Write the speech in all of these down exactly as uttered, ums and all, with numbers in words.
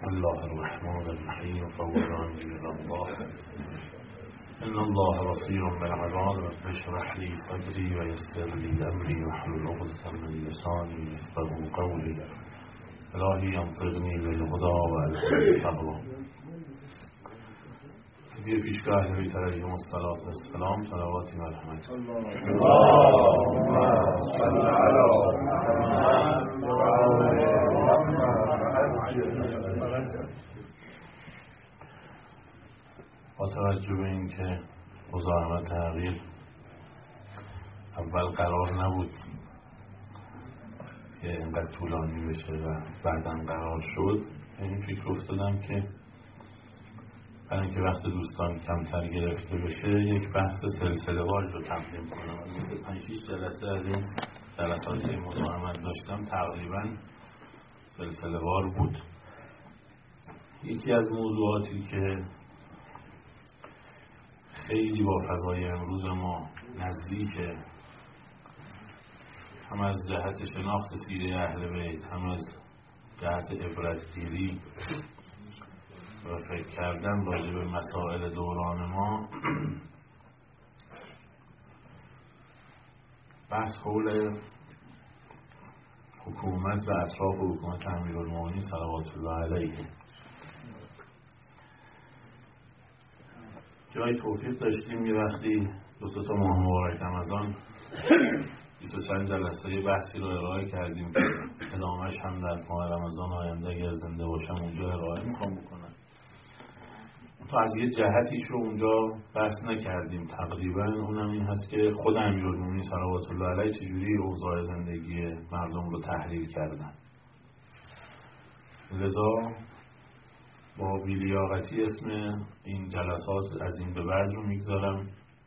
الله الرحمن الرحیم فوض امری الی الله ان الله بصیر بالعباد رب اشرح لی صدری و یسر لی امری واحلل عقدة من لسانی یفقهوا قولی الهی انطقنی بالهدی و الهمنی التقوا. دیگه پیشگاه اهل بیت علیهم الصلاة والسلام صلواتی و رحمت اللهم صل علی محمد و آل محمد. با توجه به اینکه مزاحمت تغییر اول قرار نبود که اینقدر طولانی بشه و بعداً قرار شد، این فکر افتادم که برای اینکه وقت دوستان کمتر گرفته بشه یک بحث سلسله وار رو تقدیم کنم. مثل پنج شش جلسه از این جلسات که مزاحمت داشتم تقریبا سلسله وار بود. یکی از موضوعاتی که خیلی با فضای امروز ما نزدیکه، هم از جهت شناخت سیره اهل بیت، هم از جهت عبرتگیری و فکر کردن راجع به مسائل دوران ما، بحث حول حکومت و اطراف حکومت امیرالمومنین صلوات الله علیه. جای توفیق داشتیم یه وقتی دو سه تا ماه مبارک رمضان بیست و چند جلسه بحثی رو ارائه کردیم که ادامهش هم در ماه رمضان آینده اگر زنده باشم اونجا ارائه میخوام بکنم. تو از یه جهتیش رو اونجا بحث نکردیم تقریبا، اونم این هست که خود امیرالمومنین صلوات الله علیه چجوری اوضاع زندگی مردم رو تحلیل کردن. لذا با بی‌لیاقتی اسم این جلسات از این به بعد رو میگذارم.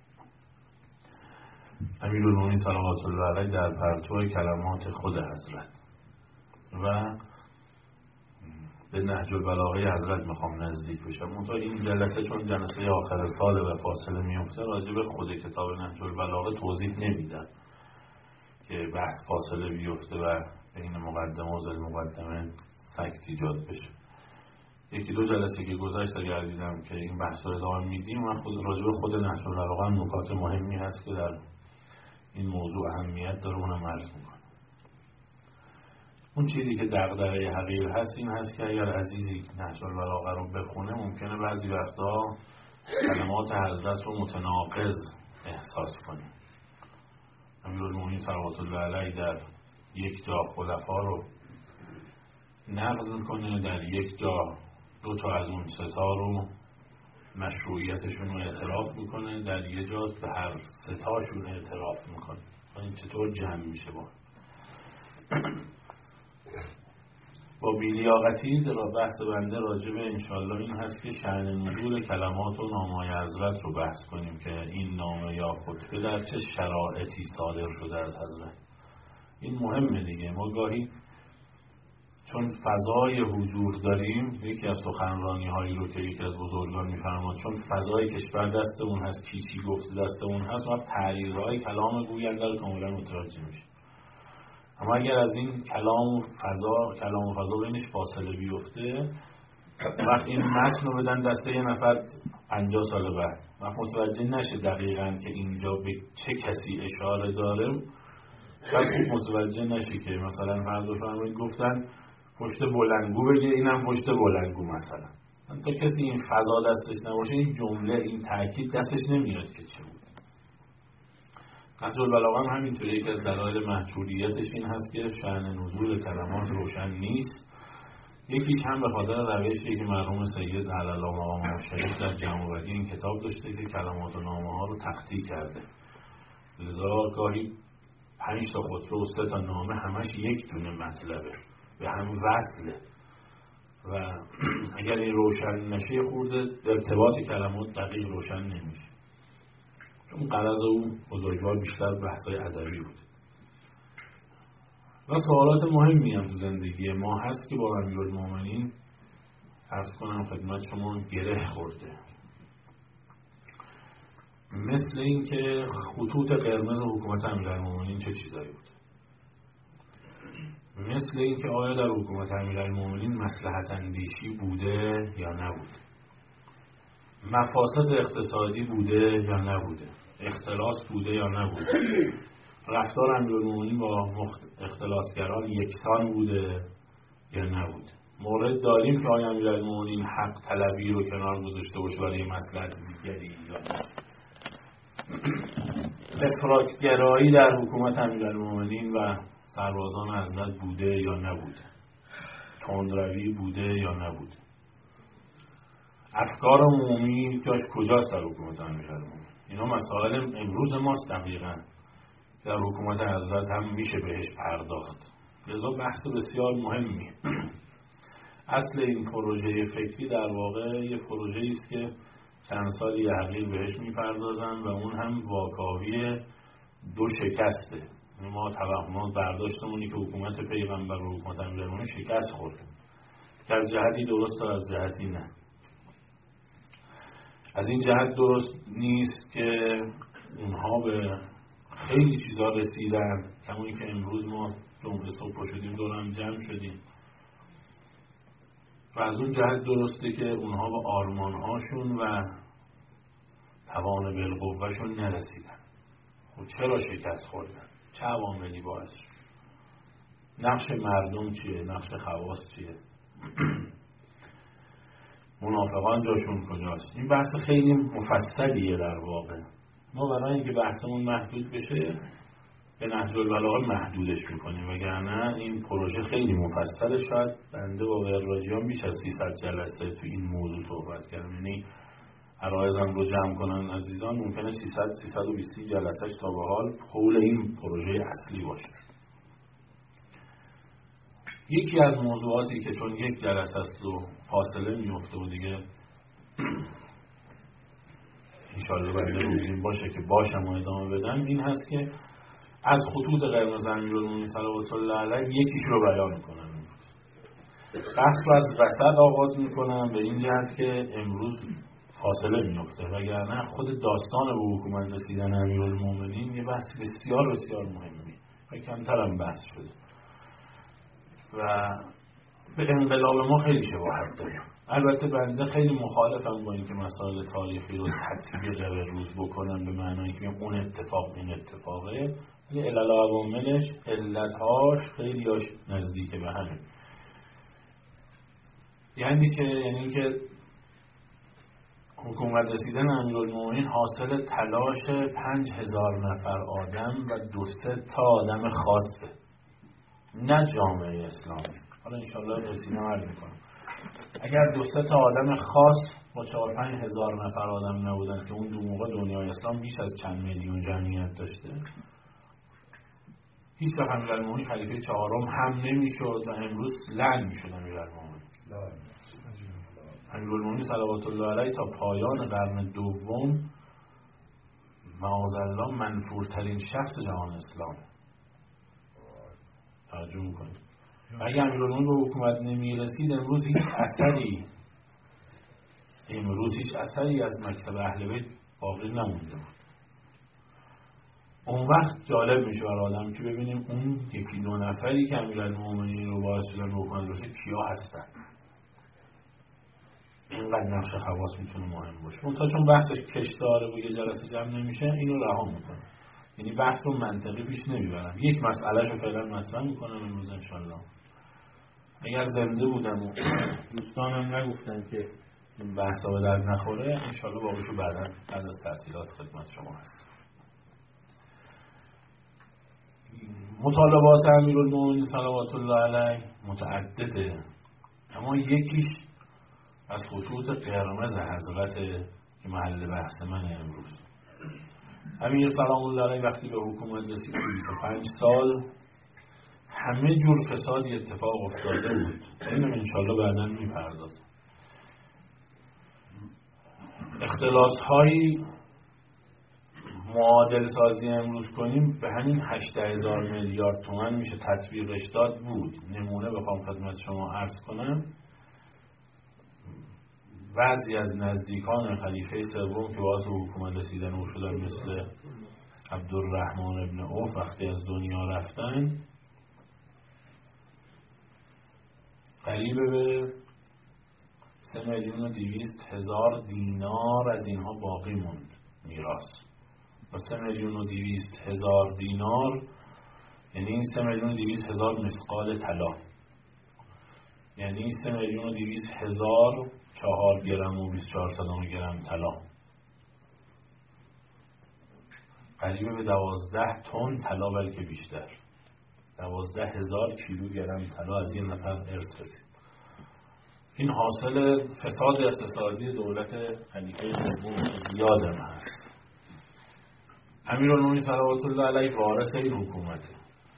امیرالمومنین صلوات الله علیه در پرتو کلمات خود حضرت و به نهج البلاغه حضرت میخوام نزدیک بشم. منتها این جلسه چون جلسه آخر سال و فاصله میفته، راجع به خود کتاب نهج البلاغه توضیح نمیدم که بحث فاصله بیفته و بین مقدمه و ذیل مقدمه سکت ایجاد بشه. یکی دو جلسه که گذشت اگر دیدم که این بحث رو ادامه میدیم و خود راجع به خود نهج البلاغه نکات مهمی هست که در این موضوع اهمیت داره، اونم عرض میکنم. اون چیزی که دغدغه حقیر هست این هست که اگر عزیزی نهج البلاغه رو بخونه ممکنه بعضی وقتا کلمات حضرت رو متناقض احساس کنه. امیرالمومنین صلوات الله علیه در یک جا خلفا رو نقض میکنه، در یک جا دو تا از اون سه تا رو مشروعیتشون رو اعتراف میکنه، در یک جا به هر سه تاشون اعتراف میکنه. این چطور جمع میشه با با بی‌لیاقتی در بحث بنده راجع به انشالله این هست که شأن نزول کلمات و نامه‌های حضرت رو بحث کنیم که این نامه یا خطبه در چه شرایطی صادر شده از حضرت. این مهمه دیگه. ما گاهی چون فضای حضور داریم، یکی از سخنرانی هایی رو که یکی از بزرگان میفرماد، چون فضای کشور دستمون هست، کیچی گفته دستمون هست، وقت تحریرهای کلام گوینده رو کاملا متوجه میشه. اما اگر از این کلام و فضا کلام و فضا بینش فاصله بیفته، وقت این متن رو بدن دسته یه نفر پنجاه سال بعد، وقت متوجه نشه دقیقاً که اینجا به چه کسی اشاره داره، وقت متوجه نشه که مثلا فرض بفرمایید گفتن پشت بلندگو بگه، اینم پشت بلندگو مثلا. تا کسی این فضا دستش نباشه، این جمله این تاکید دستش نمیاد که چه بود. نهج البلاغه هم همینطوری. یکی از دلایل محجوریتش این هست که شأن نزول کلمات روشن نیست. یکیش هم به خاطر روشی که مرحوم سید علالله مقام شریف در جمع‌آوری این کتاب داشته که کلمات و نامه ها رو تخطی کرده. لذا گاهی پنج تا خطبه و سه تا نامه همش یک دونه مطلبه، به هم وصله و اگر این روشن نشه خورده ارتباط کلمات دقیق روشن نمیشه. چون غرض اون بزرگوار بیشتر بحث‌های ادبی بود و سوالات مهمی هم تو زندگی ما هست که با امیرالمومنین عرض کنم خدمت شما گره خورده. مثل این که خطوط قرمز حکومت امیرالمومنین چه چیزایی بود، مثل اینکه آیا در حکومت امیرالمومنین مصلحت اندیشی بوده یا نبوده، مفاسد اقتصادی بوده یا نبوده، اختلاس بوده یا نبوده، رفتار امیرالمومنین با اختلاسگران یکسان بوده یا نبوده. مورد داریم که آیا امیرالمومنین حق طلبی رو کنار گذاشته باشه برای مصلحت دیگری یا نه. افراطگرایی در حکومت امیرالمومنین و سربازان حضرت بوده یا نبوده، تندروی بوده یا نبوده، افکار عمومی جاش کجاست در حکومت امیرالمومنین. اینا مسائل امروز ماست دقیقاً، در حکومت حضرت هم میشه بهش پرداخت، لذا بحث بسیار مهمی. اصل این پروژه فکری در واقع یه پروژه‌ای است که چند سالی حقیق بهش میپردازن و اون هم واکاوی دو شکسته. ما توهمات برداشتمونی که حکومت پیغمبر و حکومت امیرالمومنین شکست خورد، که از جهتی درست و از جهتی نه. از این جهت درست نیست که اونها به خیلی چیزا رسیدن، کمونی که امروز ما جمعه صبح شدیم دورم جمع شدیم، و از اون جهت درسته که اونها به آرمانهاشون و توان بالقوهشون نرسیدن. و چرا شکست خوردن؟ چه عواملی باعث شد؟ نقش مردم چیه؟ نقش خواص چیه؟ منافقان جاشون کجاست؟ این بحث خیلی مفصلیه در واقع. ما برای اینکه بحثمون محدود بشه به نهج البلاغه محدودش میکنیم، وگرنه این پروژه خیلی مفصله. شاید بنده با وراجیان بیش از سیصد جلسه تو این موضوع صحبت کردم، یعنی عرایزم رو جمع کنن عزیزان ممکنه سیصد سیصد و بیست جلسهش تا به حال حول این پروژه اصلی باشه. یکی از موضوعاتی که چون یک جلسه است و فاصله میفته و دیگه انشالله بنده روزین باشه که باشم و ادامه بدم، این هست که از خطوط قرمز امیرالمومنین صلوات الله علیه یکیش رو بیان کنم. بحث رو از وسط آغاز میکنم به این جهت که امروز فاصله میفته، وگرنه خود داستان به حکومت رسیدن امیرالمومنین یه بحث بسیار بسیار مهمی و کمتر هم بحث شده و به انقلاب ما خیلی شباهت داره. البته بنده خیلی مخالفم با اینکه مسائل تاریخی رو تطبیق به روز بکنم به معنای که اون اتفاق این اتفاقه، ولی علل و عواملش علتهاش خیلی هاش نزدیک به همین. یعنی که یعنی که حکومت رسیدن امیرالمومنین حاصل تلاش پنج هزار نفر آدم و دو سه تا آدم خاصه، نه جامعه اسلامی. حالا انشالله رسیدن عرض میکنم. اگر دو سه تا آدم خاص با چهار پنج هزار نفر آدم نبودن که اون دو موقع دنیای اسلام بیش از چند میلیون جمعیت داشته، هیچ وقت امیرالمومنین خلیفه چهارم هم نمیشد و امروز لعن میشد امیرالمومنین. امیرالمومنین صلوات الله علیه تا پایان قرن دوم معاذالله منفورترین شخص جهان اسلام. توجه میکنید. اگر امیرالمومنین به حکومت نمیرسید امروز هیچ اثری امروز هیچ اثری از مکتب اهل بیت باقی نمونده. اون وقت جالب میشه برای آدم که ببینیم اون یکی دو نفری که امیرالمومنین رو باعث شدن به حکومت رسید کیا هستن. اینقدر نقش خواص میتونه مهم باشه. اون تا چون بحثش کش داره و یه جلسه جمع نمیشه اینو رها میکنه، یعنی بحث رو منطقی پیش نمیبرم. یک مسئله رو فعلا مطرح میکنم امروز انشالله. اگر زنده بودم و دوستانم نگفتن که این بحثا به درد نخوره، انشالله باقیشو بعدا بعد از تعطیلات خدمت شما هست. مطالبات امیرالمومنین صلوات الله علیه متعدده، اما یکیش از خطوط قرمز حضرت که محل بحث من امروز. امیر سلام الله علیه وقتی به حکومت رسید بیست و پنج سال همه جور فسادی اتفاق افتاده بود. اینم انشالله بعداً میپردازم. اختلاس هایی معادل سازی امروز کنیم به همین هشده هزار میلیارد تومان میشه تطبیقش داد بود. نمونه بخوام خدمت شما عرض کنم، بعضی از نزدیکان خلیفه سوم که واسه حکومت رسیدن او شدن مثل عبدالرحمن ابن عوف وقتی از دنیا رفتن، قریب به سه میلیون و دویست هزار دینار از اینها باقی موند میراث. و سه میلیون و دویست هزار دینار یعنی این سه میلیون و دویست هزار مثقال طلا، یعنی سه میلیون و دویست هزار چهار گرم و بیست و چهار صدام گرم طلا، قریب به دوازده تن طلا، بلکه بیشتر، دوازده هزار کیلوگرم طلا از این نفر ارث رسید. این حاصل فساد اقتصادی دولت خلیفه دوم یادم هست. امیرالمومنین صلوات الله علیه وارث این حکومته.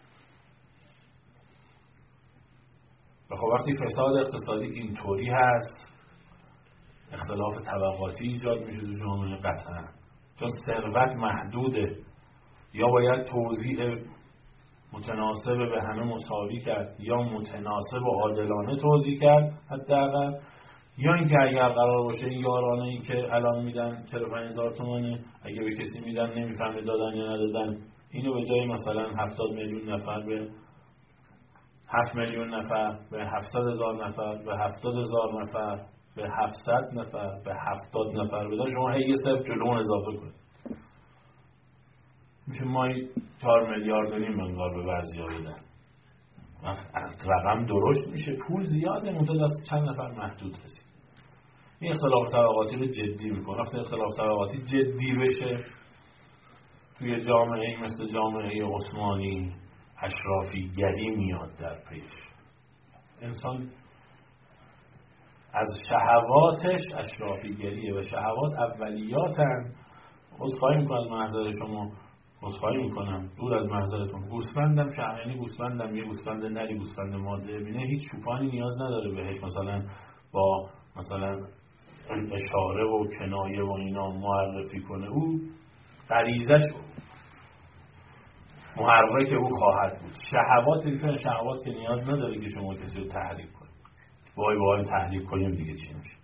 و خب وقتی فساد اقتصادی اینطوری هست، اختلاف طبقاتی ایجاد میشه تو جامعه قطعا، چون ثروت محدوده، یا باید توزیع متناسب به همه مساوی کرد یا متناسب و عادلانه توزیع کرد حداقل، یا اینکه اگر قرار باشه این یارانه ای که الان میدن چهل و پنج هزار تومانه، اگه به کسی میدن نمیفهمه دادن یا ندادن، اینو به جای مثلا هفتاد میلیون نفر به هفت میلیون نفر، به هفتصد هزار نفر، به هفتاد هزار نفر، به هفتصد نفر، به هفتاد نفر بدن، شما هی یه صفر جلو اون اضافه کنید، میشه مایی چهار میلیارد و نیم انگار به بعضیا بدن. رقم درشت میشه، پول زیاده، منتها دست چند نفر محدود رسید. این اختلاف طبقاتی رو جدی میکنه. وقتی اختلاف طبقاتی جدی بشه توی جامعه مثل جامعه عثمانی، اشرافی گری میاد در پیش. انسان از شهواتش اشرافی گریه و شهوات اولیاتن. عذرخواهی میکنم از محضر شما، عذرخواهی میکنم دور از محضرتون. گوسفندم شهرینی گوسفندم، یه گوسفند نری گوسفند ماده بینه، هیچ چوپانی نیاز نداره بهش مثلا با مثلا اشاره و کنایه و اینا معرفی کنه. او غریزش محرک او خواهد بود. شهوات این شهوات که نیاز نداره که شما کسی رو تحریک کنید. وای وای تحریک کنیم دیگه چی میشه.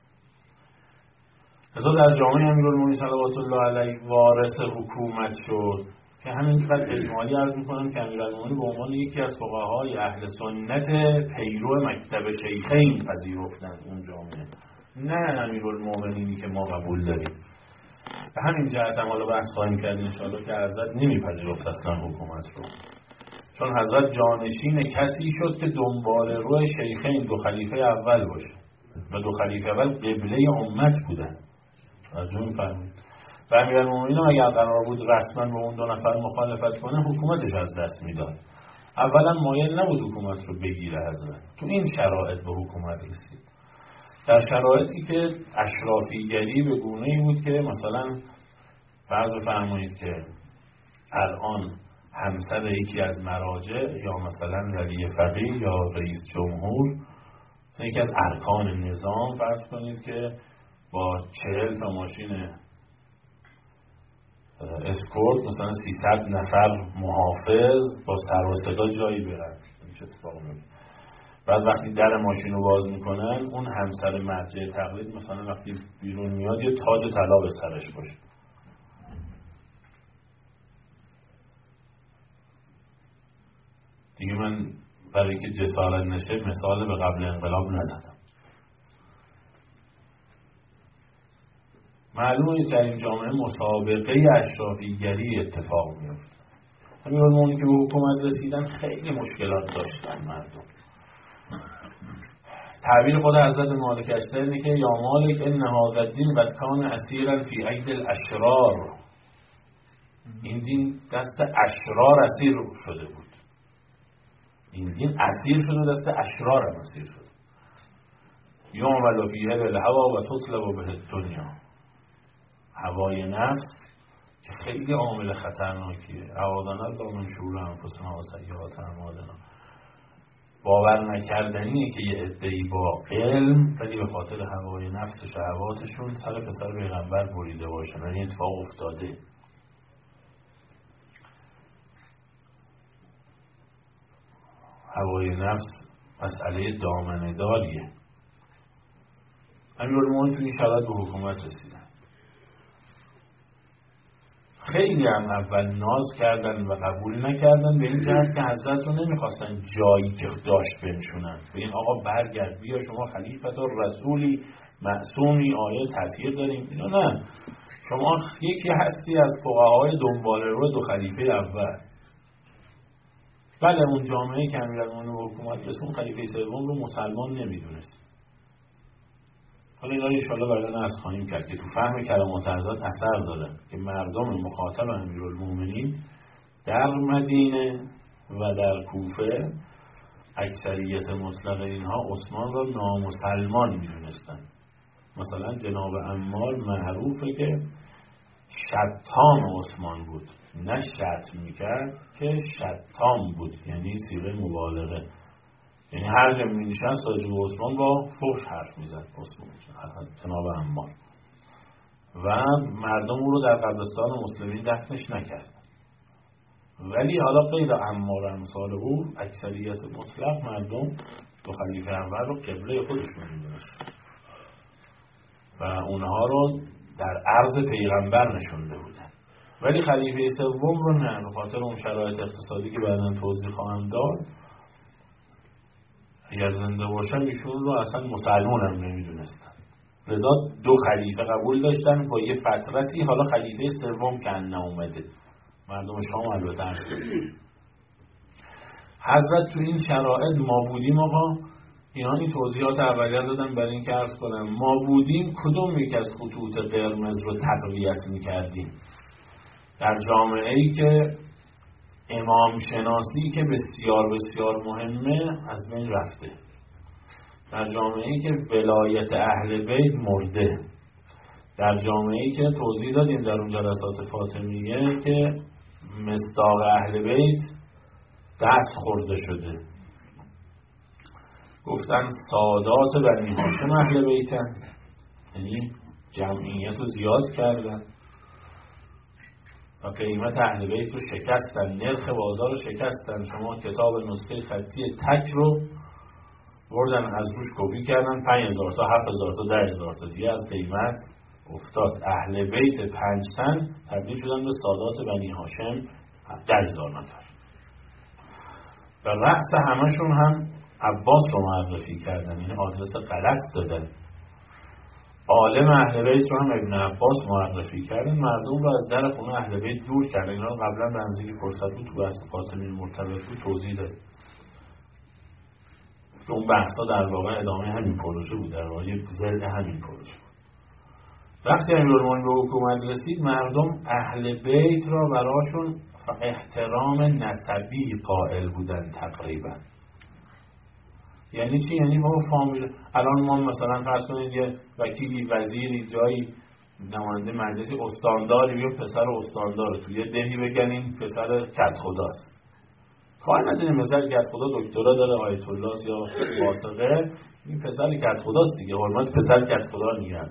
لذا در جامعه امیرالمومنین صلوات الله علیه وارث حکومت شد که همینقدر اجمالی عرض میکنم که امیرالمومنین به عنوان یکی از فقهای اهل سنت پیرو مکتب شیخین پذیرفتند اون جامعه، نه امیرالمومنینی که ما قبول داریم. به همین جهت هم حالا بحث خواهیم کرد انشاءالله که حضرت نمیپذیرفت اصلا حکومت رو، چون حضرت جانشین کسی شد که دنبال روی شیخین دو خلیفه اول باشه و دو خلیفه اول قبله امت بودن. از اون فهمید و امیرالمومنین هم اگر قرار بود رسما با اون دو نفر مخالفت کنه حکومتش از دست میداد. اولا مایل نبود حکومت رو بگیره حضرت، تو این شرایط به حکومت رسید، در شرایطی که اشرافیگری به گونه‌ای بود که مثلا فرض بفرمایید که الان همسر یکی از مراجع یا مثلا ولی فقیه یا رئیس جمهور، مثلا یکی از ارکان نظام، فرض کنید که با چهل تا ماشین اسکورت مثلا سیصد نفر محافظ با سر و صدا جایی برن، چه اتفاقی میفته؟ بعد وقتی در ماشین رو باز میکنن اون همسر مرجع تقلید مثلا وقتی بیرون میاد یه تاج طلا به سرش باشه. دیگه من برای اینکه جسارت نشه مثال به قبل انقلاب نزدم. معلومه که این جامعه مسابقه اشرافیگری اتفاق میفته. امیرالمومنین که به حکومت رسیدن خیلی مشکلات داشتن مردم. تعبیر خود حضرت مالک اشتر اینه که یا مالک ان هذا الدین قد کان اسیرا فی اید الاشرار، این دین دست اشرار اسیر شده بود. این دین اسیر شده دست اشرار هم اسیر شده. یعمل فیه بالهوی و تطلب به الدنیا. هوای نفس که خیلی عامل خطرناکیه. اعاذنا الله من شرور انفسنا و سیئات اعمالنا. باور نکردنیه که یه عده‌ای با علم ولی به خاطر هوای نفس و شهواتشون سر پسر پیغمبر بریده باشن. این اتفاق افتاده. هوای نفس مسئله دامنه داریه. امیرالمومنین تو این شرایط به حکومت رسیدن. خیلی هم اول ناز کردن و قبول نکردن، به این جهت که حضرت رو نمیخواستن جایی که داشت بنشونن. به این آقا برگرد بیا شما خلیفت و رسولی معصومی آیه تطهیر داریم، اینا نه، شما یکی هستی از فقهای دنبال رو دو خلیفه اول. بله اون جامعه که امیرالمومنین و حکومت رسون خلیفه سوم رو مسلمان نمیدونست. حالا اینا رو انشاءالله بعدا عرض خواهیم کرد که تو فهم کلمات حضرت اثر داره که مردم مخاطب امیرالمومنین در مدینه و در کوفه اکثریت مطلق اینها عثمان را نامسلمان میدونستن. مثلا جناب عمار معروفه که شتام عثمان بود، نه شتم میکرد که شتام بود، یعنی صیغه مبالغه، یعنی هر جا می نشست راجع به عثمان با فحش حرف میزد عثمان جناب عمار، و مردم او رو در قبرستان مسلمین دفنش نکرد. ولی حالا غیر عمار امثال او اکثریت مطلق مردم دو خلیفه اول رو قبله خودشون میدونست و اونها رو در عرض پیغمبر نشونده بودن. ولی خلیفه سوم رو نه، به خاطر اون شرایط اقتصادی که بعداً توضیح خواهم داد، اگر زنده باشن ایشون رو اصلا مسلمان هم نمیدونستن. لذا دو خلیفه قبول داشتن با یه فترتی. حالا خلیفه سوم که ان اومده، مردم شام البته هست. حضرت تو این شرایط ما بودیم آقا، اینا این توضیحات اولیه دادن برای این که عرض کنم ما بودیم کدوم یک از خطوط قرمز رو تقویت میکردیم در جامعه‌ای که امام شناسی که بسیار بسیار مهمه از بین رفته، در جامعه‌ای که ولایت اهل بیت مرده، در جامعه‌ای که توضیح دادیم در اون جلسات فاطمیه که مصداق اهل بیت دست خورده شده. گفتن سادات بنی هاشم اهل بیتن، یعنی جمعیت رو زیاد کردن و قیمت اهل بیت رو شکستن، نرخ بازار رو شکستن. شما کتاب نسخه خطی تک رو بردن از روش کپی کردن، پنج هزار تا هفت هزار تا ده هزار تا دیگه از قیمت افتاد. اهل بیت پنج تن تبدیل شدن به سادات بنی هاشم ده هزار نفر و رأس همشون هم عباس رو معرفی کردن، یعنی آدرس غلط دادن. عالم اهل بیت رو هم ابن عباس معرفی کردن، مردم رو از در خونه اهل بیت دور کردن. اینا رو قبلا به اندازه‌ای فرصت بود تو بحث فاطمی مرتبط بود توضیح داد. اون بحثا در واقع ادامه همین پروژه بود، در واقع ضد همین پروژه بود. وقتی امیرالمومنین به حکومت رسید، مردم اهل بیت را براشون احترام نسبی قائل بودن تقریبا. یعنی چی؟ یعنی ما فامیل، الان ما مثلا فرض کنید یه وکیلی، وزیری، جایی نماینده مجلسی، استانداری بیاد پسر استانداره توی یه دهی بگنین پسر کت خداست. کار نداریم مثلا کت خدا دکترا داره آیت الله یا واسقه، این پسر کت خداست دیگه، حرمت پسر کت خدا نیاد.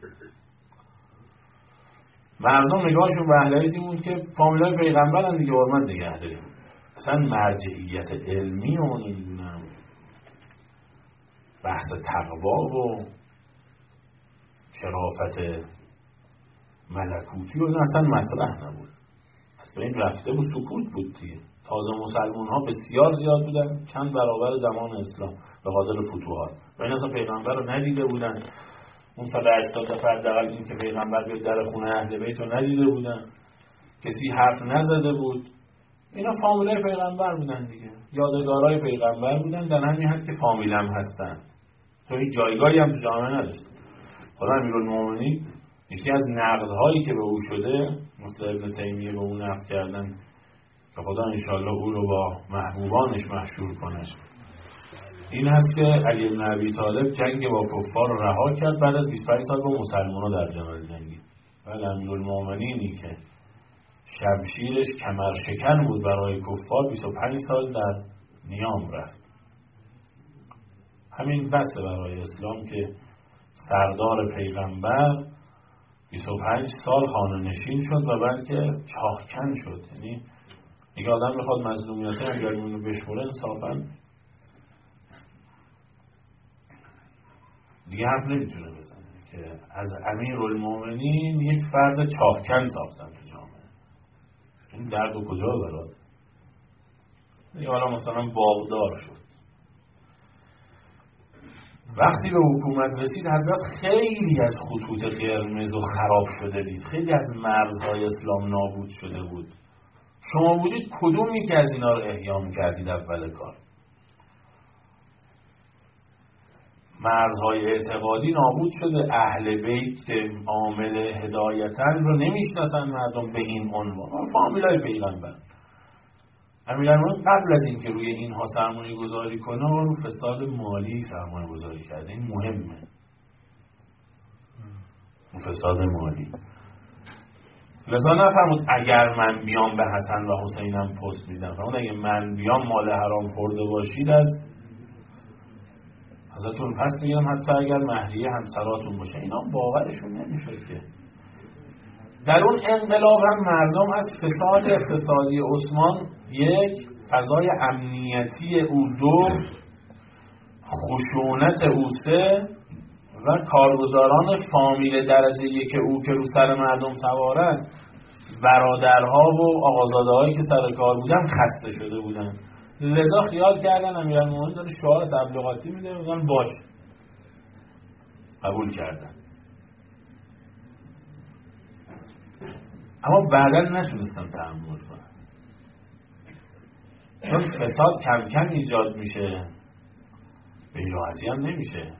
مردم نگاهشون به اهل بیت بود که فامیلای پیغمبرن دیگه، حرمت نگه داریم. اصلا مرجعیت علمی و نمیدونم بحث تقوا و شرافت ملکوتی و این اصلا مطرح نبود، از بین رفته بود، سکوت بود دیگه. تازه مسلمان ها بسیار زیاد بودن، چند برابر زمان اسلام به خاطر فتوحات، و این اصلا پیغمبر رو ندیده بودن. اون صد و هشتاد نفر حداقل این که پیغمبر بیاد در خونه اهل بیت رو ندیده بودن، کسی حرف نزده بود. اینا فامیلای پیغمبر بودن دیگه، یادگارای پیغمبر بودن، در همین حد که فامیل هم هستن، تو این جایگاهی هم تو جامعه نداشت. خدا امیرالمومنین یکی از نقدهایی که به او شده، مثل ابن تیمیه به او نقد کردن که خدا انشالله او رو با محبوبانش محشور کنه، این هست که علی بن ابی طالب جنگ با کفار رو رها کرد، بعد از بیست و پنج سال با مسلمان‌ها در جنگ جنگید. ولی امیرالمومنینی که شمشیرش کمرشکن بود برای کفار، بیست و پنج سال در نیام رفت. همین بسه برای اسلام که سردار پیغمبر بیست و پنج سال خانه نشین شد و بلکه چاخکن شد. یعنی اگه آدم بخواد مظلومیت امیرالمومنین رو بشمره انصافاً دیگه حرف نمیتونه بزنه که از امیرالمومنین یک فرد چاخکن ساختن تو جامعه. این درد و کجا برات؟ دیگه حالا مثلا باغدار شد. وقتی به حکومت رسید حضرت خیلی از خطوط قرمز و خراب شده دید، خیلی از مرزهای اسلام نابود شده بود. شما بودید کدومی که از اینا رو احیا می‌کردید اول کار؟ مرزهای اعتقادی نابود شده، اهل بیت که عامل هدایتن رو نمیشناسن مردم به این عنوان، فامیلای پیغمبر. امیرالمومنین قبل از اینکه روی اینها سرمایه گذاری کنه رو فساد مالی سرمایه گذاری کرده. این مهمه، فساد مالی. لذا نفرمود اگر من بیام به حسن و حسینم پست میدم، فرمود اگه من بیام مال حرام خورده باشید از ازتون پس میگم، حتی اگر مهریه همسراتون باشه. اینا باورشون نمیشه که در اون انقلاب هم مردم از فساد اقتصادی عثمان یک، فضای امنیتی او دو، خشونت او سه و کارگزاران فامیل درجه یک او که رو سر مردم سوارن، برادرها و آقازاده هایی که سر کار بودن خسته شده بودن. لذا خیال کردن امیرالمومنین داره شعار تبلیغاتی میده، میگن باش، قبول کردن. اما بعدا نتونستن تحمل کنن، چون فساد کم کم ایجاد میشه، به راحتی هم نمیشه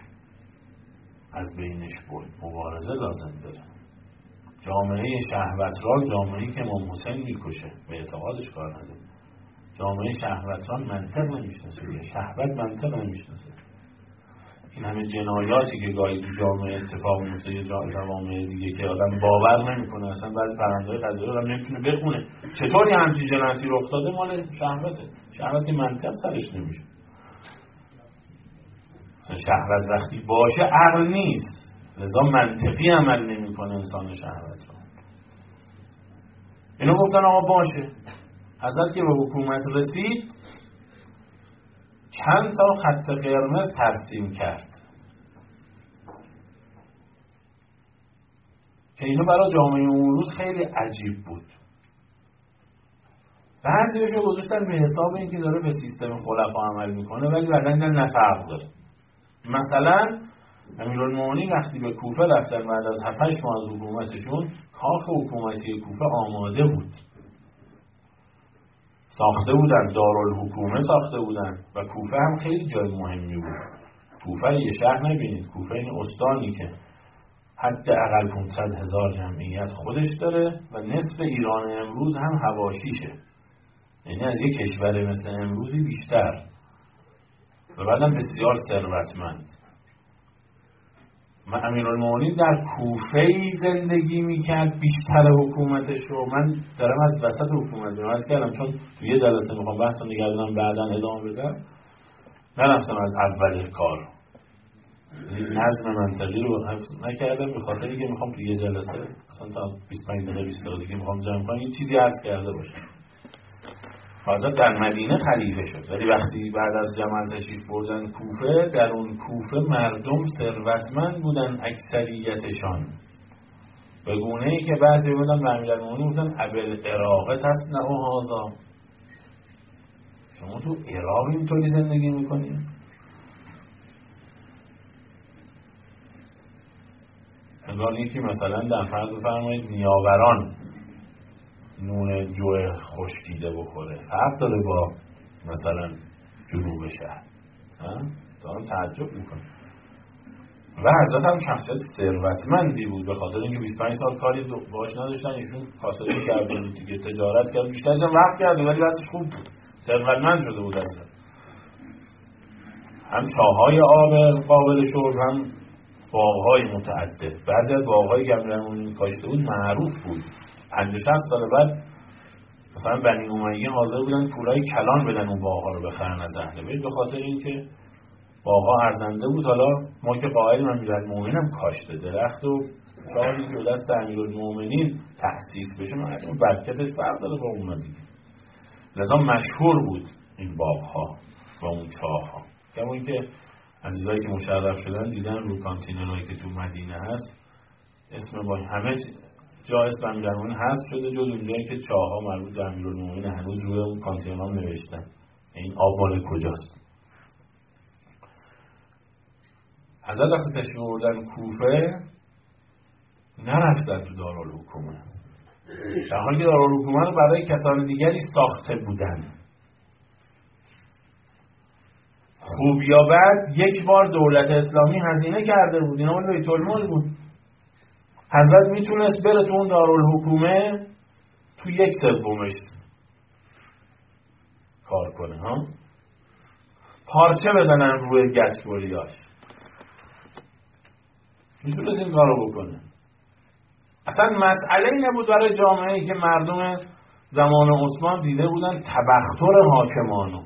از بینش برد، مبارزه لازم داره. جامعه شهوتران جامعه‌ای که امام حسین میکشه، به اعتقادش کار نداره. جامعه شهوتران منطق نمیشناسه، شهوت منطق نمیشناسه. این همه جنایاتی که گاهی تو جامعه اتفاق میفته، یه جامعه دیگه که آدم باور نمیکنه، اصلا بعضی پرنده‌های غذایی رو نمیتونه بخونه، چطوری همچین جنایتی رخ داده؟ مال شهوته. شهوتی منطق سرش نمیشه. شهوت وقتی باشه عقل نیست، لذا منطقی عمل نمیکنه انسان شهوت رو. اینو گفتن آقا باشه. حضرت که به حکومت رسید چند تا خط قرمز ترسیم کرد که اینو برای جامعه اون روز خیلی عجیب بود. بعضیش رو گذاشتن به حساب اینکه داره به سیستم خلفا عمل میکنه، ولی بعدن نه فرق داره. مثلا امیرالمومنین وقتی به کوفه رفتن بعد از هفت هشت ماه از حکومتشون، کاخ حکومتی کوفه آماده بود، ساخته بودن، دارالحکومه ساخته بودن و کوفه هم خیلی جای مهمی بود. کوفه یه شهر نبینید، کوفه این استانی که حداقل پانصد هزار جمعیت خودش داره و نصف ایران امروز هم حواشیشه، یعنی از یک کشور مثل امروزی بیشتر و بعدم بسیار ثروتمند. من امیرالمومنین در کوفه‌ای زندگی میکرد، بیشتر حکومتش رو من دارم از وسط حکومت درست کردم، چون تو یه جلسه میخوام بحث رو نگه دارم بعدا ادامه بدم، نرفتم از اول کار، نظم منطقی رو حفظ نکردم، به خاطر اینکه میخوام تو یه جلسه مثلا تا بیست و پنج دقیقه بیست دقیقه دیگه میخوام جمع کنم این چیزی عرض کرده باشه. حضرت در مدینه خلیفه شد، ولی وقتی بعد از جمع تشریف بردن کوفه، در اون کوفه مردم ثروتمند بودن اکثریتشان، به گونه ای که بعضی بودن به امیرالمومنین گفتن ابل عراق تصنع هذا، شما تو عراق اینطوری زندگی میکنید؟ انگار یکی مثلا در فرض بفرمایید نیاوران نون جو خشکیده بخوره، فرق داره با مثلا جنوب شهر. دارم تعجب میکنم. و حضرت هم شخصیت ثروتمندی بود، به خاطر اینکه بیست و پنج سال کاری باش نداشتن، ایشون کاسبی کرده بود دیگه، تجارت کرد، بیشتر از وقت کرده ولی وقتش خوب بود، ثروتمند شده بود. حضرت هم چاهای آب قابل شرب، هم باغ‌های متعدد. بعضی از باغ‌هایی که امیرالمومنین کاشته بود معروف بود، پنجاه شصت سال بعد مثلا بنی امیه حاضر بودن پولای کلان بدن اون باغ‌ها رو بخرن از اهل بیت، به خاطر اینکه باغ‌ها ارزنده بود. حالا ما که قائلیم امیرالمومنین هم کاشته درخت و چاهی که دست امیرالمومنین تأسیس بشه، مردم برکتش فرق داره با اون دیگه. لذا مشهور بود این باغ‌ها و اون چاه‌ها. کما اینکه عزیزایی که مشرف شدن دیدن رو کانتینرهایی که تو مدینه هست اسم با همه جا اسم امیرالمومنین حذف شده، جز اونجایی که چاه‌ها مربوط به امیرالمومنین هنوز روی اون کانتینام نوشتن. این آب مال کجاست؟ حضرت وقتی تشریف آوردن کوفه نرفتن تو دارالحکومه، در حالی که دارالحکومه رو برای کسان دیگری ساخته بودن. خوب یا بد یک بار دولت اسلامی هزینه کرده بود، اینا مال بیت المال بود. حضرت میتونست بره تو اون دارالحکومه تو یک سومش کار کنه ها، پارچه بزنن روی گچبریاش، میتونست این کارو بکنه. اصلا مسئله ای نبود برای جامعه‌ای که مردم زمان عثمان دیده بودن تبختر حاکمانو.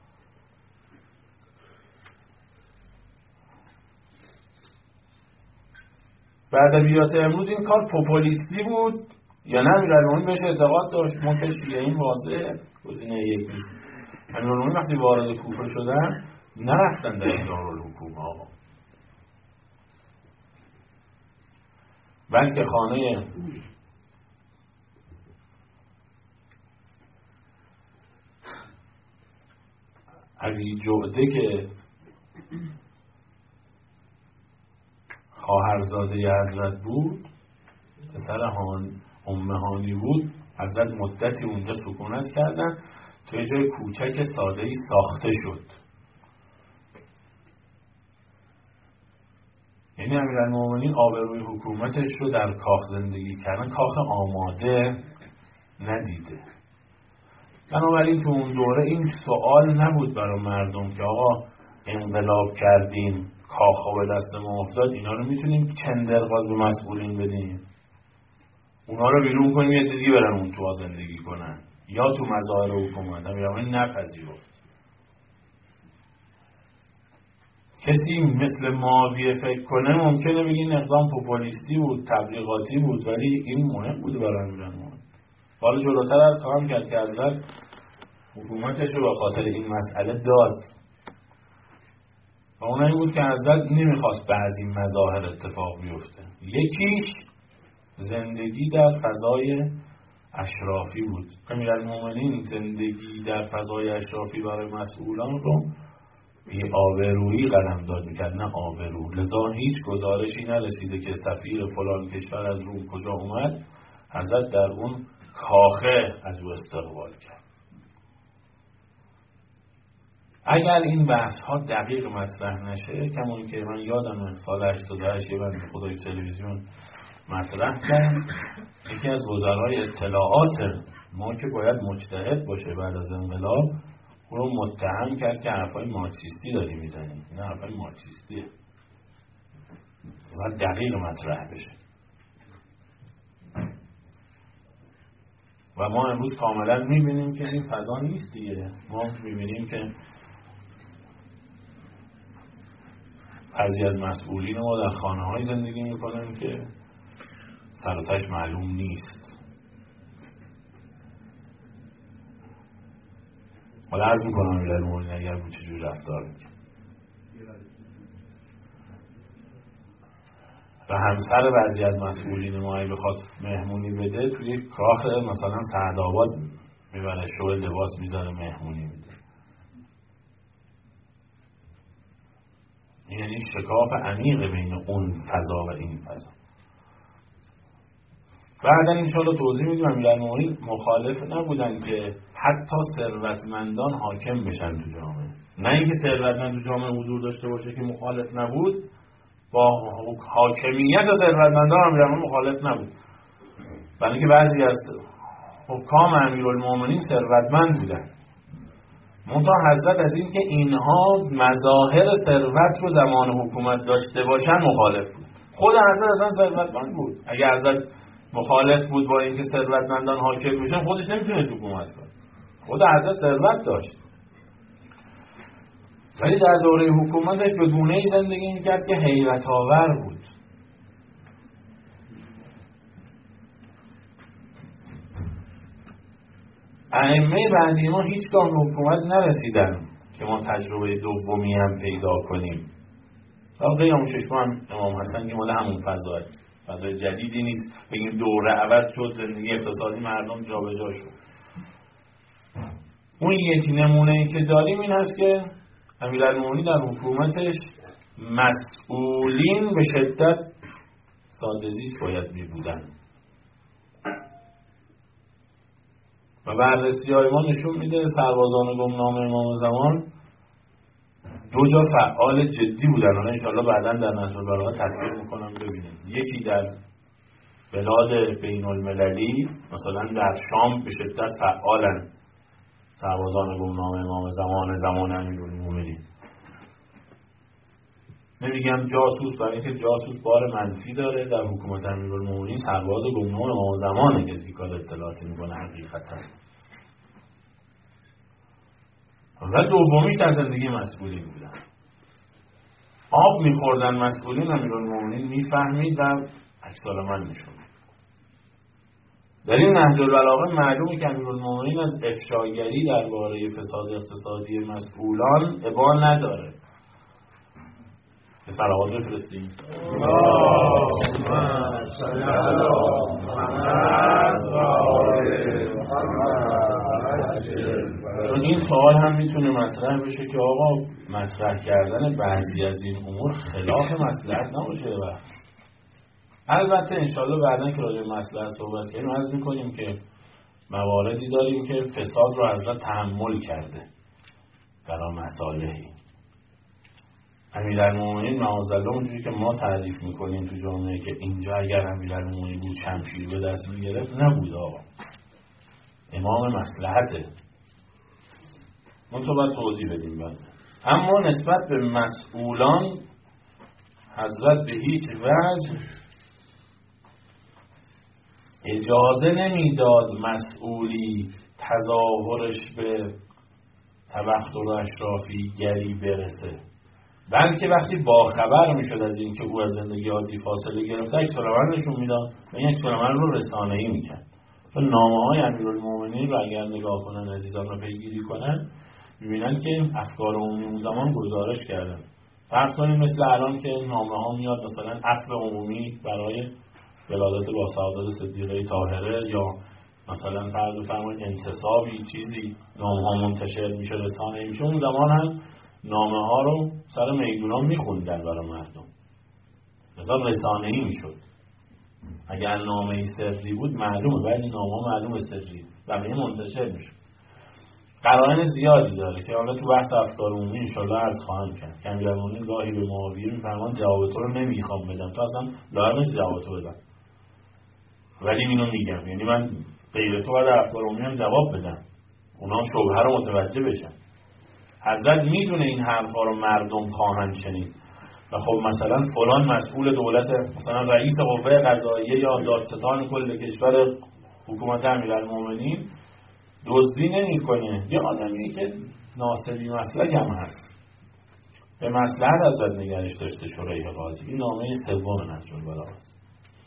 به ادبیات امروز این کار پوپولیستی بود یا نه؟ امیرالمومنین بهش اعتقاد داشت، ما کشیه این واضحه گزینه یک نیست. امیرالمومنین وقتی وارد کوفه شدن نرفتن در این دارالحکومه آقا، بلکه خانه ابی جعده که خواهرزاده حضرت بود، پسر ام هانی بود، حضرت مدتی اونجا سکونت کردن، توی جای کوچک ساده‌ای ساخته شد. یعنی امیرالمومنین آبروی حکومتش رو در کاخ زندگی کردن، کاخ آماده ندیده. بنابراین تو اون دوره این سوال نبود برای مردم که آقا انقلاب کردیم، کاخ به دست ما افتاد، اینا رو میتونیم چندرغاز به مسئولین بدیم، اونا رو بیرون کنیم یه دیگه برن اون تو زندگی کنن، یا تو مظاهر حکومت. امیرالمومنین نپذیرفت. کسی مثل معاویه فکر کنه ممکنه بگه این اقدام پوپولیستی بود، تبلیغاتی بود، ولی این مهم بود برای امیرالمومنین. حالا جلوتر از خواهم کرد که حضرت حکومتش رو به خاطر این مسئله داد و اون این بود که حضرت نمیخواست بعضی مظاهر اتفاق بیفته. یکیش زندگی در فضای اشرافی بود. امیرالمومنین زندگی در فضای اشرافی برای مسئولان رو بی آبرویی قلمداد میکرد، نه آبرو. لذا هیچ گزارشی نرسیده که سفیر فلان کشور از روم کجا اومد، حضرت در اون کاخه از او استقبال کرد. اگر این بحث ها دقیق مطرح نشه، کمون که من یادم سال هشتاد و هشت یه بند خدای تلویزیون مطرح کرد، یکی از وزرای اطلاعات ما که باید مجتهد باشه بعد از انقلاب، او رو متهم کرد که حرفای مارکسیستی داری میزنی. این حرفای مارکسیستیه، باید دقیق مطرح بشه. و ما امروز کاملا میبینیم که این فضا نیست دیگه. ما میبینیم که بعضی از مسئولین ما در خانه های زندگی میکنن که سر و تهش معلوم نیست. حالا عرض میکنم امیرالمومنین اگر بود چجور رفتار میکنه. و همسر بعضی از مسئولین ما اگه بخواد مهمونی بده توی کاخ مثلا سعدآباد میبره، شو لباس میذاره مهمونی میده. یعنی شکاف عمیق بین اون فضا و این فضا. بعدا انشاءالله توضیح میدیم. امیرالمومنین مخالف نبودن که حتی ثروتمندان حاکم بشن تو جامعه، نه اینکه ثروتمند تو جامعه حضور داشته باشه که مخالف نبود، با حاکمیت ثروتمندان امیرالمومنین مخالف نبود، برای اینکه بعضی از حکام امیرالمومنین ثروتمند بودن. منتها حضرت از این که اینها مظاهر ثروت رو زمان حکومت داشته باشن مخالف بود. خود حضرت اصلا ثروتمند بود. اگه حضرت مخالف بود با اینکه ثروتمندان حاکم بشن، خودش نمیتونست حکومت کنه. خود حضرت ثروت داشت، ولی در دوره حکومتش به گونه‌ای زندگی می‌کرد که حیرت آور بود. ائمه بعدی ما هیچگاه به حکومت نرسیدن که ما تجربه دومی هم پیدا کنیم. تا قیام ششم هم امام حسن که مال همون فضایه. فضای جدیدی نیست بگیم دوره عوض شد زندگی اقتصادی مردم جابجا شد. اون یک نمونه‌ای که داریم این هست که امیرالمومنین در حکومتش مسئولین به شدت ساده‌زیست باید می بودن و بررسی‌های ما نشون میده سربازان گمنام امام زمان دو جا فعال جدی بودن. حالا انشاءالله بعداً در نهج البلاغه تدبیر میکنم ببینیم. یکی در بلاد بین المللی مثلا در شام به شدت فعالن سربازان گمنام امام زمان زمان امیرالمومنین. نمیگم جاسوس برای اینکه جاسوس بار منفی داره، در حکومت امیرالمومنین سرباز گمنام امام زمانه که زیکار اطلاعاتی میکنه حقیقتا. و دومیش در زندگی مسئولین بودن. آب میخوردن مسئولین امیرالمومنین میفهمید و عکس‌العمل نشون. در این نهج البلاغه معلومه که امیرالمومنین از افشاگری درباره فساد اقتصادی مسئولان ابا نداره. به صلوات بفرستیم. چون این سوال هم میتونه مطرح بشه که آقا مطرح کردن بعضی از این امور خلاف مصلحت نباشه وقت. البته انشالله بعداً که راجع به مصلحت صحبت کنیم عرض میکنیم که مواردی داریم که فساد رو حضرت تحمل کرده برای مصالحی. امیرالمومنین معاذالله اونجوری که ما تعریف میکنیم تو جامعه که اینجا اگر امیرالمومنین بود شمشیر به دست میگرفت، نبود آقا. امام مصلحته. منطقه باید توضیح بدیم بعد. اما نسبت به مسئولان حضرت به هیچ وجه اجازه نمیداد مسئولی تظاهرش به تبختر و اشرافی گری برسه، بلکه وقتی باخبر میشد از این که او از زندگی عادی فاصله گرفته عکس‌العمل نشون میداد و این عکس‌العمل رو رسانه‌ای میکرد. چون نامه‌های امیرالمومنین رو اگر نگاه کنن عزیزان رو پیگیری کنن میبینن که افکار عمومی اون زمان گزارش کردن. فرض کنیم مثل الان که نامه‌ها میاد مثلا عفو عمومی برای ولادت با سعادت صدیقه طاهره یا مثلا فرض بفرمایید انتصابی چیزی نامه‌ها منتشر میشه رسانه‌ای میشه، اون زمان هم نامه ها رو سر میدونا میخوندن برای مردم، مثلا رسانه‌ای میشد. اگر نامه سری بود معلومه، بعضی نامه ها معلومه سری بقیه منتشر میشه. قرائن زیادی داره که حالا تو بحث افکار عمومی انشالله عرض خواهم کرد که امیرالمومنین گاهی به معاویه میفرمان جواب تو رو نمیخوام بدم، تو اصلا لازم نیست جواب تو بدم ولی اینو میگم، یعنی من غیر تو بعد افکار عمومی هم جواب بدم اونا شبهه رو متوجه بشن. حضرت میدونه این حرفا رو مردم خواهند شنید و خب مثلا فلان مسئول دولت، مثلا رئیس قوه قضاییه یا دادستان کل کشور حکومت امیرالمومنین دزدی نمیکنه، یه آدمی که ناصبی مسلک هم هست، به مصلحت حضرت نگرش داشته شورای قاضی. این نامه سوم نهج البلاغه است.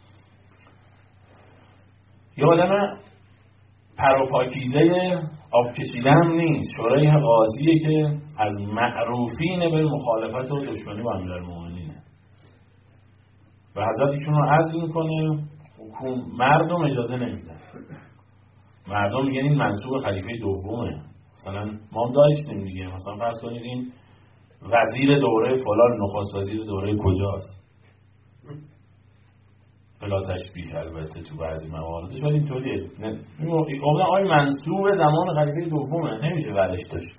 یه آدم پروپاکیزه آب کشیده هم نیست، شورای قاضیه که از معروفین به مخالفت و دشمنی با امیرالمومنینه و حضرت ایشون رو عزل میکنه. حکوم مردم اجازه نمیدن، مردم میگن این منصوب خلیفه دومه. مثلا ما داشتیم دیگه، مثلا فرض کنید این وزیر دوره فلان نخست وزیر دوره کجاست، بلا تشبیه البته تو بعضی مواردش، ولی اینطوریه. اولا آی منصوب زمان خلیفه دومه، نمیشه ورش داشت.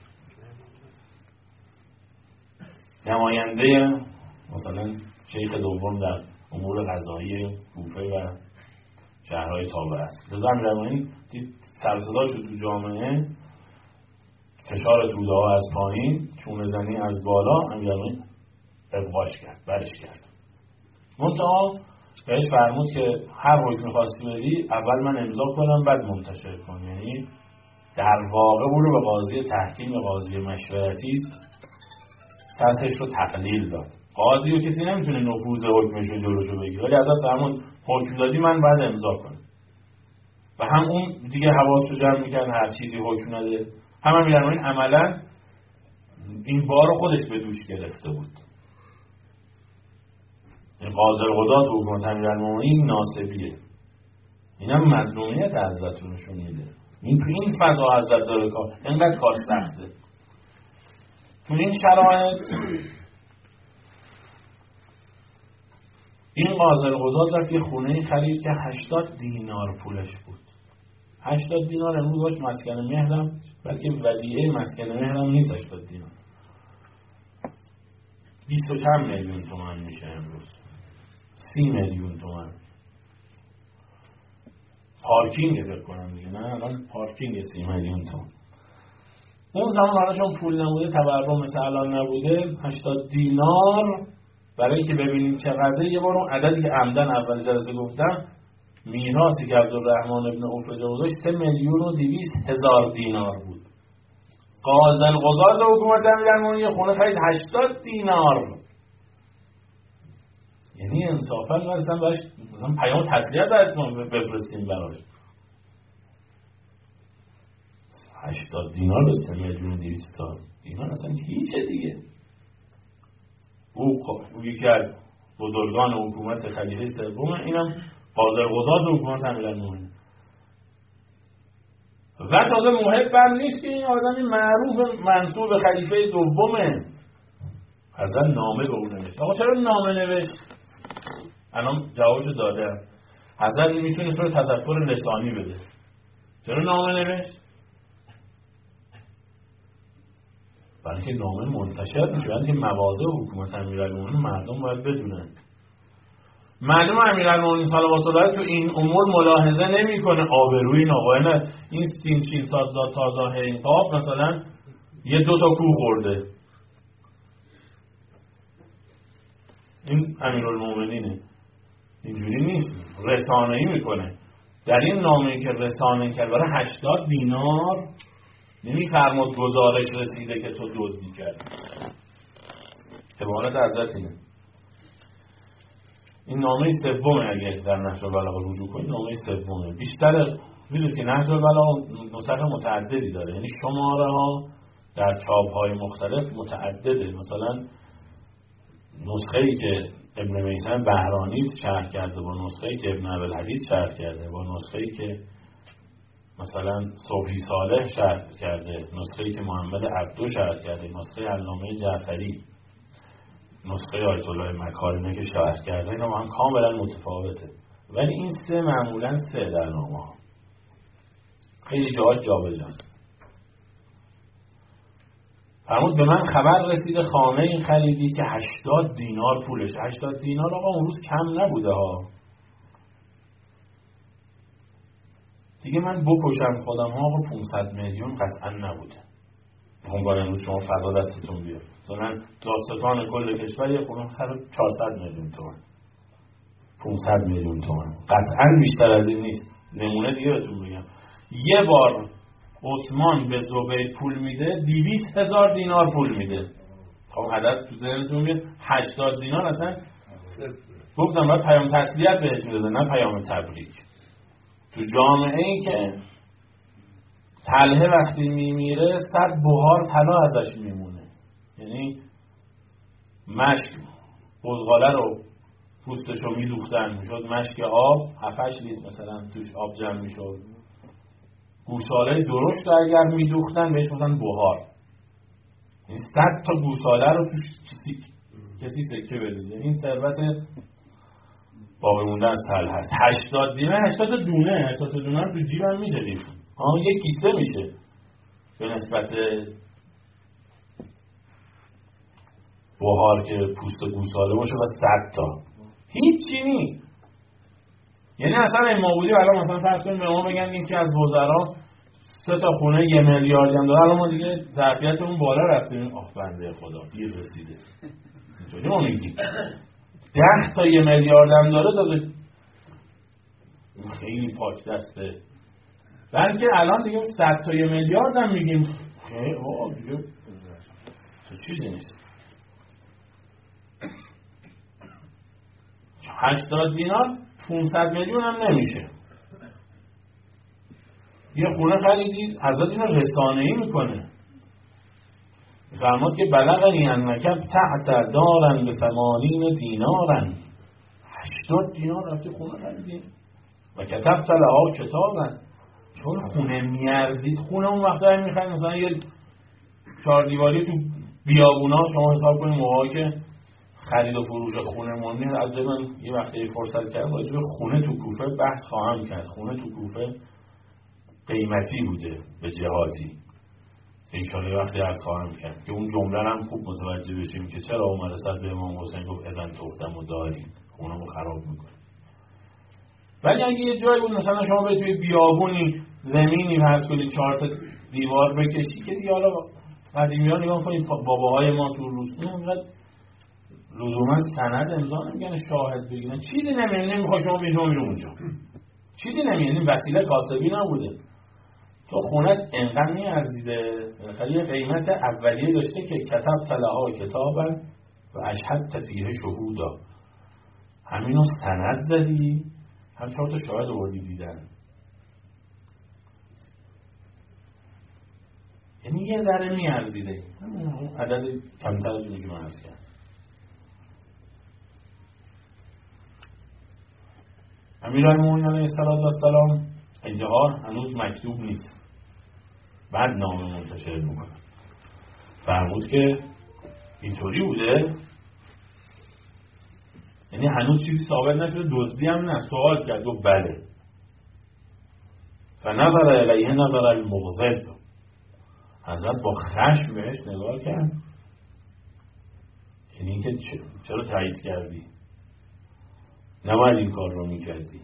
نماینده مثلا شیخ دوم در امور قضایی کوفه و شهرهای تابع است. لذا امیرالمومنین دید سر صدا شد تو جامعه، فشار توده ها از پایین، چونه زنی از بالا، امیرالمومنین ابقاش کرد، برش کرد. منتها بهش فرمود که هر حکم می‌خواستی بدی اول من امضا کنم بعد منتشر کن. یعنی در واقع او رو به قاضی تحکیم، قاضی مشورتی سطحش رو تقلیل داد. قاضی رو کسی نمیتونه نفوذ حکمش رو جلوشو بگیره، ولی ازت فرمود حکم دادی من بعد امضا کنم. و هم اون دیگه حواسو جمع میکرد هر چیزی حکم نده، هم امیرالمومنین عملا این بار خودش به دوش گرفته بود. این قاضی القضات و حکومت امیرالمومنین ناصبیه. اینم مظلومیت حضرت رو نشون میده. این تو این فضا حضرت داره کار، اینقدر کار سخته. تو این شرایط این قاضی القضات رفت یه خونه خرید که هشتاد دینار پولش بود. هشتاد دینار امروز باش مسکن مهرم، بلکه ودیعه مسکن مهرم نیست. هشتاد دینار بیست و چند میلیون تومان میشه امروز. سی میلیون تومان پارکینگ فکر کنم دیگه. نه الان پارکینگ سی میلیون تومان. اون زمان حالا چون پول نبوده، تورم مثل الان نبوده، هشتاد دینار برای اینکه ببینیم چقدره، یه بار اون عددی که عمدن اول جلسه گفتم، میراثی که عبدالرحمن ابن عوف داشت سه میلیون و دویست هزار دینار بود. قاضی القضات حکومت امیرالمومنین خونه خرید هشتاد دینار. یعنی انصافا مثلا باش مثلا پیام تسلیت باید بفرستیم براش. هشتاد دینار به سه میلیون و دویست هزار دینار اصلا هیچه دیگه. او او یکی از بزرگان حکومت خلیفه سوم، اینم قاضی القضات حکومت امیرالمومنین. و تازه محبم نیست که این آدمی معروف منصوب به خلیفه دومه. حضرت نامه به اون نوشت. آقا چرا نامه نوشت؟ الان جوابشو داده. حضرت میتونه تو رو تذکر لسانی بده. چرا نامه نوشت؟ برای که نامه منتشر میشه، برای که مواضع حکومت امیرالمومنین مردم باید بدونن. معلوم امیرالمومنین صلوات الله تو این امور ملاحظه نمیکنه آبروی این آقا، نه این سین چین سازدار تازه این قاب مثلا یه دو تا کو خورده. این امیرالمومنینه، اینجوری نیست، رسانه‌ای میکنه. در این نامه‌ای که رسانه کرد برای هشتاد دینار نمیفرماد گزارش رسیده که تو دزدی کردی. عبارت حضرت اینه. این نامه سومه، اگه در نهج البلاغه رجوع کنید نامه سومه. بیشتر میدونید که نهج البلاغه نسخ متعددی داره، یعنی شماره ها در چاپ های مختلف متعدده. مثلا نسخه ای که ابن میثم بهرانی شرح کرده با نسخه ای که ابن ابوالحدیث شرح کرده با نسخه ای که مثلا صبحی صالح شرح کرده، نسخه ای که محمد عبدو شرح کرده، نسخه علامه جعفری، نسخه آیت الله مکارمه که شرح کرده، اینا هم کاملا متفاوته. ولی این سه معمولا سه در نامه ها خیلی جاها جابجاست. فرمود به من خبر رسیده خانه این خریدی که هشتاد دینار پولش. هشتاد دینار آقا اون روز کم نبوده ها. دیگه من بکشم خودم ها آقا پانصد میلیون قطعا نبوده. بخون باید امروز شما فضا دستتون بیاد. مثلا دادستان کل کشور یه خونه خرید چهارصد میلیون تومان، پانصد میلیون تومان، قطعا بیشتر از این نیست. نمونه دیگه بهتون میگم، یه بار عثمان به زبیر پول میده دویست هزار دینار پول میده. خب عدد تو ذهنتون میاد هشتاد دینار. اصلا گفتم باید پیام تسلیت بهش میداده نه پیام تبریک. تو جامعه ای که طلحه وقتی میمیره صد بهار طلا ازش میمونه، یعنی مشک بزغاله رو پوستشو میدوختن میشد مشک آب، هفتش لیتر مثلا توش آب جمع میشد. گوساله درشت رو اگر میدوختن بهش مثلا بهار، یعنی صد تا گوساله رو توش کسی, کسی سکه بریزه. این ثروت باقی مونده از طلحه هست. هشتاد دینار، هشتاد دونه، هشتاد دونه رو تو جیبم میدادیم. ها یک کیسه میشه به نسبت بهار که پوست گوساله باشه و صد تا هیچی نی. یعنی اصلا این ما بودی الان مثلا فرض کنیم به ما بگن این که از وزرا سه تا خونه یه میلیارد هم داره، الان ما دیگه ظرفیتمون بالا رفتیم. آخ بنده خدا دیر رسیده. اینجوری ما میگیم ده تا یه میلیارد هم داره تازه خیلی پاک دسته. بلکه الان دیگه صد تا یه میلیارد هم میگیم خیلی ها دیگه چه چیزی نیست. هشتاد دینار پانصد میلیون هم نمیشه. یه خونه خریدید حضرت اینو رسانه‌ای میکنه. فرمود که بلغنی انکب تحت دارن به ثمانین دینارن هشتاد دینار رفتی خونه خریدی و کتبت لها کتابا، چون خونه میارزید. خونه اون وقتا هم میخواید مثلا یه چهار دیواری تو بیابونا، شما حساب کنید موقعی که خرید و فروش خونه مونی، از من یه وقتی فرصت کردم راجع به خونه تو کوفه بحث خواهم کرد. خونه تو کوفه قیمتی بوده به جهاتی، انشالله وقتی عرض خواهم کرد که اون جمله هم خوب متوجه بشیم که چرا عمر صد به امام حسین گفت اذن تختم و دارید خونمو خراب میکنه. ولی اگه یه جایی بود مثلا شما به توی بیابونی زمینی پرت کنید چهار تا دیوار بکشی که دیگه حالا قدیمی ها نگاه کنید باباهای ما تو روز اینقدر لزوما سند امضا نمیگن شاهد بگیرن، چیزی نمیگن، نمیخواد شما بیرون میرون اونجا، چیزی نمیگن، وسیله کاسبی نبوده. تو خونت انقدر میارزیده، بالاخره یه قیمت اولیه داشته که کتبت لها کتابا و اشهدت فیه شهودا، همینو سند زدی، هم چهار تا شاهد آوردی دیدن. یعنی یه ذره میارزیده، عدد کمتر از اونی که من عرض کردم. امیرالمومنین علیه السلام اینجا هنوز مکتوب نیست، بعد نامه منتشر میکنه. فرمود که اینطوری بوده، یعنی هنوز چیزی ثابت نشده، دزدی هم نه. سوال کرد و بله. فنظر الیه نظر المغضب، حضرت با خشم بهش نگاه کرد، یعنی اینکه چرا تایید کردی، نباید این کار رو میکردی.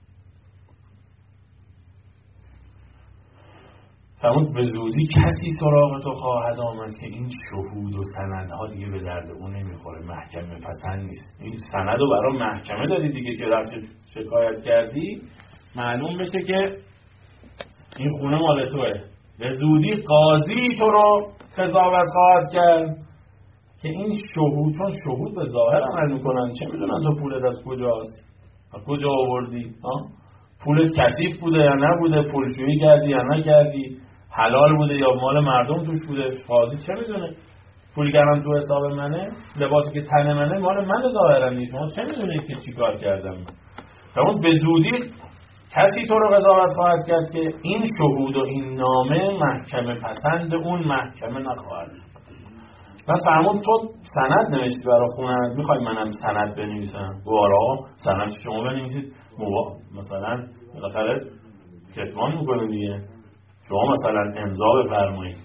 فرمود به زودی کسی سراغ تو خواهد آمد که این شهود و سندها دیگه به درد اون نمیخوره، محکمه پسند نیست. این سند رو برای محکمه دادی دیگه که رفت شکایت کردی، معلوم بشه که این خونه مال توه. به زودی قاضی تو رو قضاوت خواهد کرد که این شهود، چون شهود به ظاهر عمل میکنن، چه میدونن تو پولت از کجاست، از کجا آوردی، ها پولت کثیف بوده یا نبوده، پولشویی کردی یا نکردی، حلال بوده یا مال مردم توش بوده، قاضی چه میدونه؟ پولی که الان تو حساب منه، لباسی که تن منه مال من ظاهرا نیست، شما چه میدونید که چیکار کردم من؟ فرمود به زودی کسی تو رو قضاوت خواهد کرد که این شهود و این نامه محکمه پسند اون محکمه نخواهد. من فرمود تو سند نوشتی برای خونت، میخوای منم سند بنویسم؟ گوارا سند شما بنویسید، مثلا بالاخره کتمان میکنه دیگه، شما مثلا امضا بفرمایید.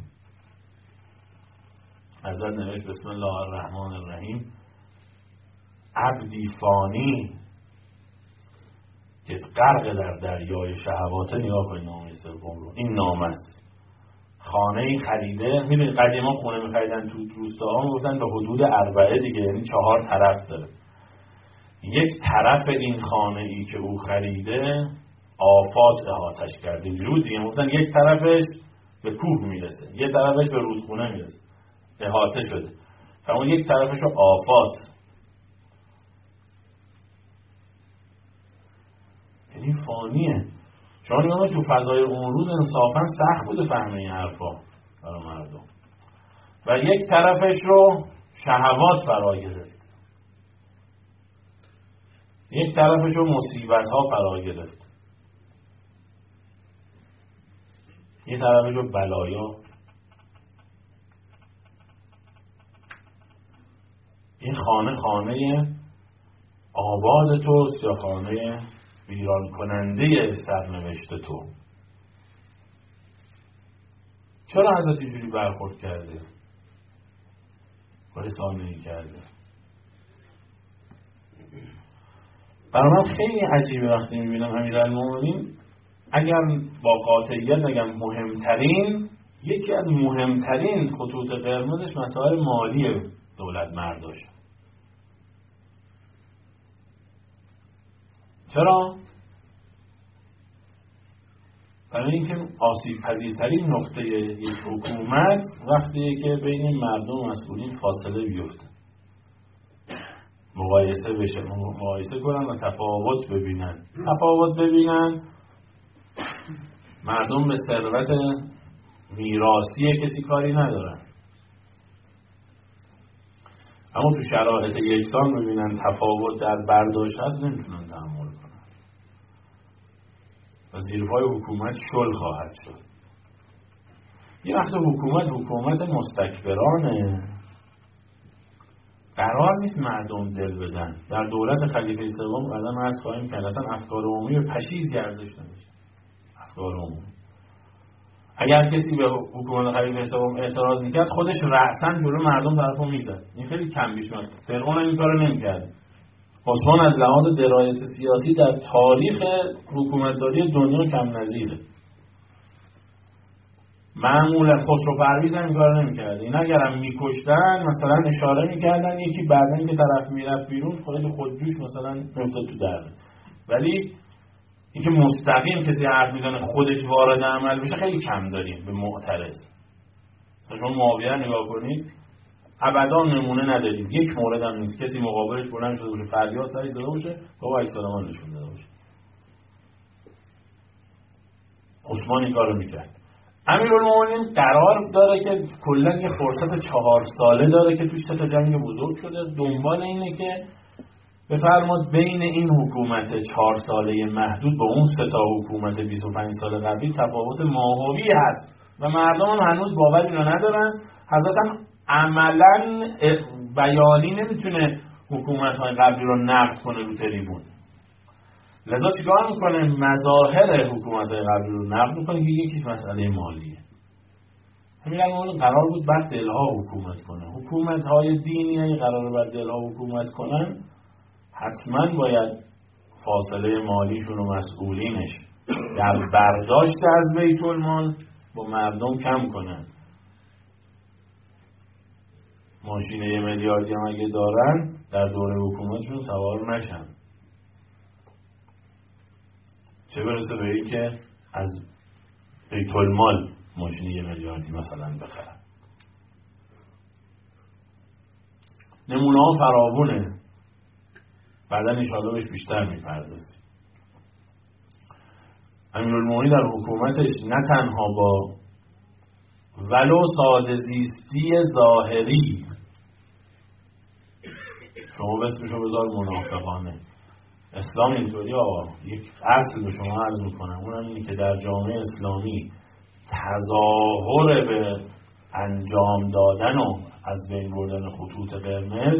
حضرت نوشت بسم الله الرحمن الرحیم عبدی فانی که غرق در دریای شهوات. نگاه کنید نامه سوم رو، این نامه است. خانه خریده، میدونید قدیما خونه میخریدن تو روستاها میگفتن به حدود اربعه دیگه، یعنی چهار طرف داره. یک طرف این خانه ای که او خریده آفات احاطش کرده، اینجوری بود دیگه، میگفتن یک طرفش به کوه میرسه، یک طرفش به رودخونه میرسه، احاطه شده. فاون یک طرفش رو آفات، یعنی فانیه. شما نگاه تو فضای اون روز انصافا سخت بوده فهم این حرفا برای مردم. و یک طرفش رو شهوات فرا گرفت، یک طرفش رو مصیبت ها فرا گرفت، یک طرفش رو بلایا. این خانه خانه آباد توست یا خانه ویران کننده سرنوشت تو؟ چرا حضرت اینجوری برخورد کرده؟ کاری سانه‌ای کرده. برای من خیلی عجیبه وقتی میبینم امیرالمومنین، اگر با قاطعیت نگم مهمترین، یکی از مهمترین خطوط قرمزش مسائل مالی دولت مرداشه. چرا؟ برای اینکه آسیب پذیرترین نقطه یک حکومت وقتیه که بین مردم و مسئولین فاصله بیفته، مقایسه بشه، مقایسه کنن و تفاوت ببینن. تفاوت ببینن، مردم به ثروت میراثی کسی کاری ندارن. اما تو شرایط یکسان ببینن تفاوت در برداشت هست نمیتونن تحمل کنن و زیر پای حکومت شل خواهد شد. یه وقت حکومت حکومت مستکبرانه، قرار نیست مردم دل بدن. در دولت خلیفه سوم قدم عرض خواهیم کرد اصلا افکار عمومی به پشیز گردش نمیشه. افکار عمومی اگر کسی به حکومت خلیفه سوم اعتراض میکرد خودش رأساً جلو مردم طرفو میزد. این خیلی کم بیش میاد. فرعون این کارو نمیکرد. عثمان از لحاظ درایت سیاسی در تاریخ حکومتداری دنیا کم نظیره. معمولا خسرو پرویز هم این کارو نمیکرد. این اگرم میکشتن مثلا اشاره میکردن یکی بعدن که طرف میرفت بیرون خودش خودجوش مثلا میافتاد تو درد. ولی اینکه مستقیم کسی حرف میزنه خودش وارد عمل بشه خیلی کم داریم به معترض. شما معاویه نگاه کنید ابدا نمونه نداریم. یک مورد هم نیست کسی مقابلش بلند شده باشه فریاد سری زده باشه بابا اکسالمان نشون داده باشه. عثمان این کارو میکرد. امیرالمومنین قرار داره که کلا یه فرصت چهار ساله داره که توش سه تا جنگ بزرگ شده. دنبال اینه که بفرماد بین این حکومت چهار ساله محدود با اون سه تا حکومت بیست و پنج سال قبلی تفاوت ماهوی هست و مردم هم هنوز باوری رو ندارن. حضرت هم عملا بیانی نمیتونه حکومت های قبلی رو نقد کنه رو تریبون. لذا چیکار میکنه؟ مظاهر حکومت های قبلی رو نقد میکنه که یکیش مسئله مالیه. همین الان قرار بود بر دلها حکومت کنه. حکومت های دینی های قرار بر دلها حکومت کنن حتما باید فاصله مالیشون و مسئولینش در برداشت از بیت المال با مردم کم کنن. ماشین یه میلیاردی هم اگه دارن در دوره حکومتشون سوار نشن، چه برسه به این که از بیت المال ماشین یه میلیاردی مثلا بخرن. نمونه ها فراوونه، بعدا انشاءالله بهش بیشتر میپردازیم. امیرالمومنین در حکومتش نه تنها با ولو ساده زیستی ظاهری، شما بسمشو بذار منافقانه، اسلام اینطوری آقا یک اصل به شما عرض میکنم، اونم اینه که در جامعه اسلامی تظاهر به انجام دادن و از بین بردن خطوط قرمز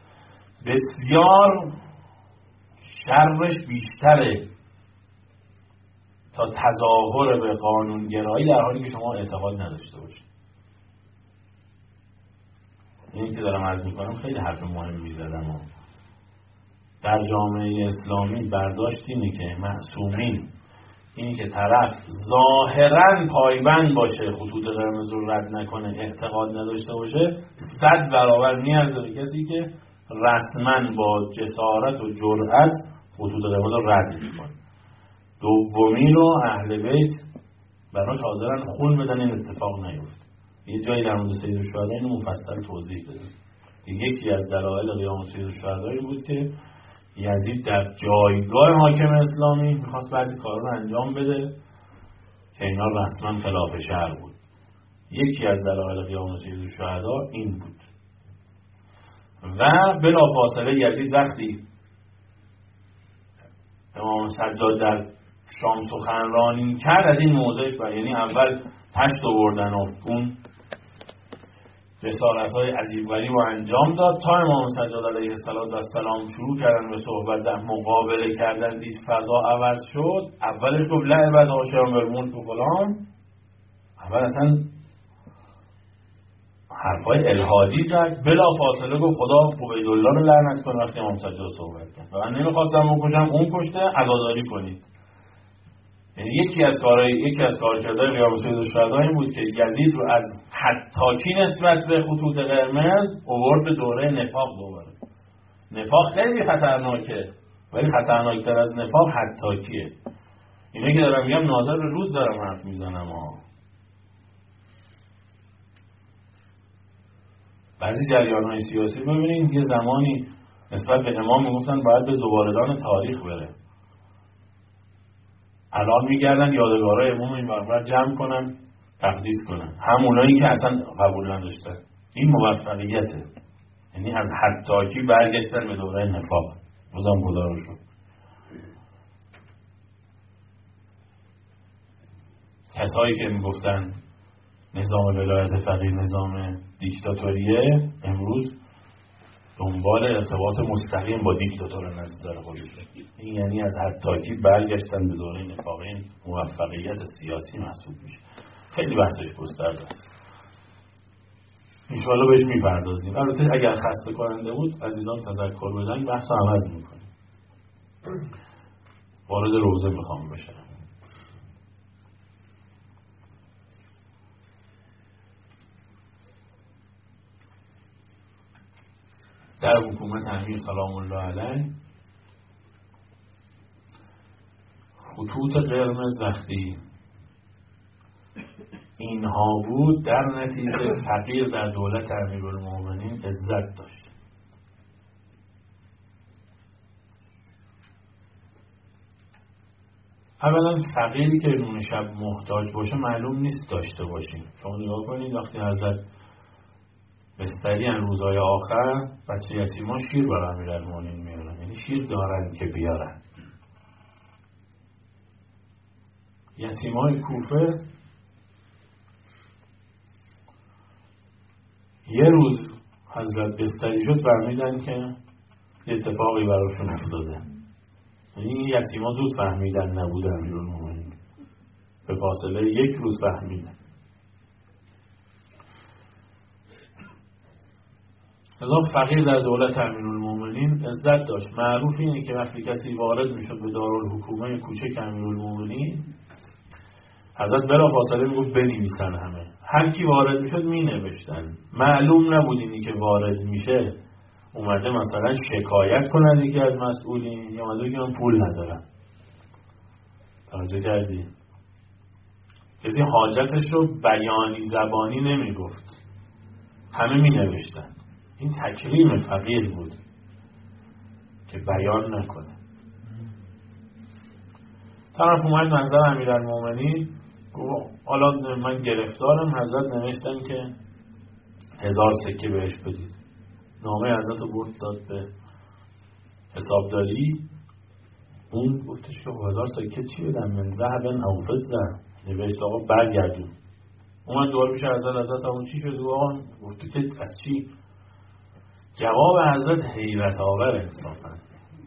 بسیار شرش بیشتره تا تظاهر به قانونگرایی در حالی که شما اعتقاد نداشته باشید. این که دارم عرض میکنم خیلی حرف مهمی زدم. در جامعه اسلامی برداشت اینه که معصومین، اینی که طرف ظاهراً پایبند باشه خطوط قرمز رو رد نکنه اعتقاد نداشته باشه، صد برابر میارزه به کسی که رسما با جسارت و جرأت خطوط قرمز رو رد میکنه. دومی رو اهل بیت براش حاضرن خون بدن این اتفاق نیفته. یه جایی در مورد سید الشهدا اینو مفصل توضیح دادیم. یکی از دلایل قیام سید الشهدا این بود که یزید در جایگاه حاکم اسلامی میخواست بعضی کارا رو انجام بده که اینا رسما خلاف شرع بود. یکی از دلایل قیام سید الشهدا این بود. و بلافاصله یزید وقتی امام سجاد در شام سخنرانی کرد از این موضوعش، یعنی اول تشت آوردن و اون جسارت‌های عجیب غریب رو انجام داد تا امام سجاد علیه السلام شروع کردن به صحبت در مقابله کردن، دید فضا عوض شد. اولش گفت لعبت هاشم برمون و فلان، اول اصلا حرفای الهادی زد. بلا فاصله گفت خدا عبیدالله رو لعنت کنه وقتی امام سجاد صحبت کرد و من نمیخواستم بکشم، اون کشته، عزاداری کنید. یعنی یکی از کارهای یکی از کارکردهای قیام سید الشهدا این بود که یزید رو از حتاکی نسبت به خطوط قرمز آورد به دوره نفاق دوباره. نفاق خیلی خطرناکه ولی خطرناکتر از نفاق حتاکیه. اینه که دارم میگم ناظر به روز دارم حرف میزنم ها. بعضی جریان‌های سیاسی ببینید یه زمانی نسبت به امام میگفتن باید به زبالدان تاریخ بره، الان میگردن یادگارهای امام این برابر جمع کنن تقدیس کنن، همونایی که اصلا قبول نداشتن. این موفقیته. یعنی از حتاکی برگشتن به دوره نفاق. بازم خدا رو شد. کسایی که میگفتن نظام ولایت فقیه نظام دیکتاتوریه، امروز دنبال ارتباط مستقیم با دیکتاتور نظر خودش. این یعنی از حتاکی برگشتن به دوره نفاق. این موفقیت سیاسی محسوب میشه. خیلی بحثش گسترده است. انشاءالله بهش میپردازیم. البته اگر خسته کننده بود عزیزان تذکر بدن، بحث عوض میکنیم. وارد روزه میخوام بشم. در حکومت امیر سلام الله علیه خطوط قرمز وقتی اینها بود، در نتیجه فقیر در دولت امیرالمومنین عزت داشت. اولا فقیری که نون شب محتاج باشه معلوم نیست داشته باشیم. شما نگاه کنید وقتی حضرت بستری ان روزهای آخر بچه یتیما شیر برای امیرالمومنین میارن، یعنی شیر دارن که بیارن. یتیمای کوفه یه روز حضرت بستری شد فهمیدن که اتفاقی براشون افتاده. این یتیما زود فهمیدن نبود امیرالمومنین، به فاصله یک روز فهمیدن. لذا فقیر در دولت امیرالمومنین عزت داشت. معروف اینه که وقتی کسی وارد میشد به دارالحکومه کوچک امیرالمومنین، حضرت بلا فاصله میگفت بنویسن همه. هر کی وارد میشد مینوشتن. معلوم نبود اینی که وارد میشه اومده مثلا شکایت کنند یکی از مسئولین، یا اومده بگه من پول ندارم. توجه کردی؟ کسی حاجتش رو بیانی زبانی نمیگفت، همه مینوشتن. این تکریم فقیر بود که بیان نکنه. طرف اومد منظر امیرالمومنین، حالا من گرفتارم. حضرت نوشتن که هزار سکه بهش بدید. نامه حضرت رو برد داد به حسابداری. اون گفتش که هزار سکه چی بدم؟ من ذهب او فضه. نوشت آقا برگردون. اومد دوباره میشه حضرت حضرت همون چی شد؟ آقا گفت که از چی؟ جواب حضرت حیرت آور انصافا.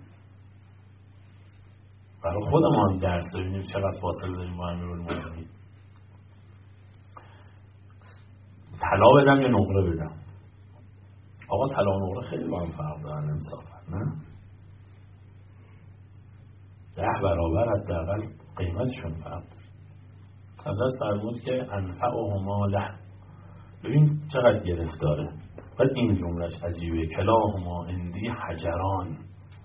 برای خودمان درس ببینیم چقدر فاصله داریم با امیرالمومنین. طلا بدم یا نقره بدم؟ آقا طلا و نقره خیلی با هم فرق دارن انصافا، نه؟ ده برابر حداقل قیمتشون فرق داره. حضرت فرمود که انفعهما له. ببین چقدر گرفتاره. بعد این جملهش عجیبه، کلاهما عندی حجران.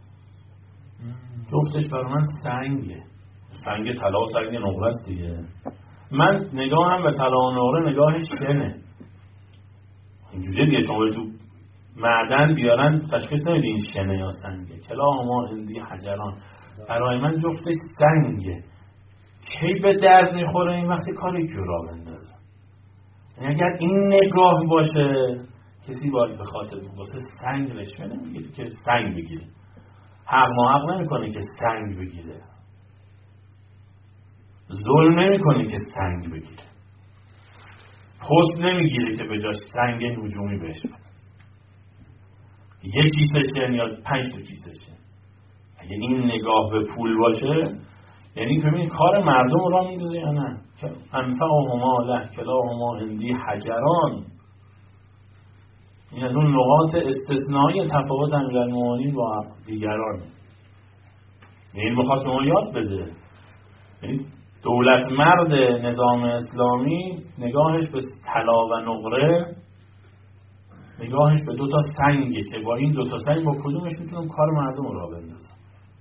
جفتش برای من سنگه. سنگ طلا و سنگ نقره است دیگه. من نگاهم به طلا و نقره نگاهش شنه. اینجوریه دیگه. شما تو معدن بیارن تشخیص نمیدی این شنه یا سنگه. کلاهما عندی حجران. برای من جفتش سنگه. کی به درد میخوره این وقتی کاری که را بندازه. یعنی اگر این نگاه باشه کسی باید به خاطر واسه سنگ رشوه نمیگیره که سنگ بگیره. حق محق نمیکنه که سنگ بگیره. ظلم نمیکنه که سنگ بگیره. پست نمیگیره که به جاش سنگ نجومی بهش بده. یک کیسه یا پنج تا کیسه. اگه این نگاه به پول باشه یعنی ببین کار مردم را میندازه یا نه. انفعهما له کلاهما عندی حجران. این از اون نقاط استثنایی تفاوت امیرالمومنین با دیگران. این میخواست به ما یاد بده. یعنی دولت مرد نظام اسلامی نگاهش به طلا و نقره، نگاهش به دو تا سنگه که با این دو تا سنگ با کدومش میتونم کار مردم را بندازم.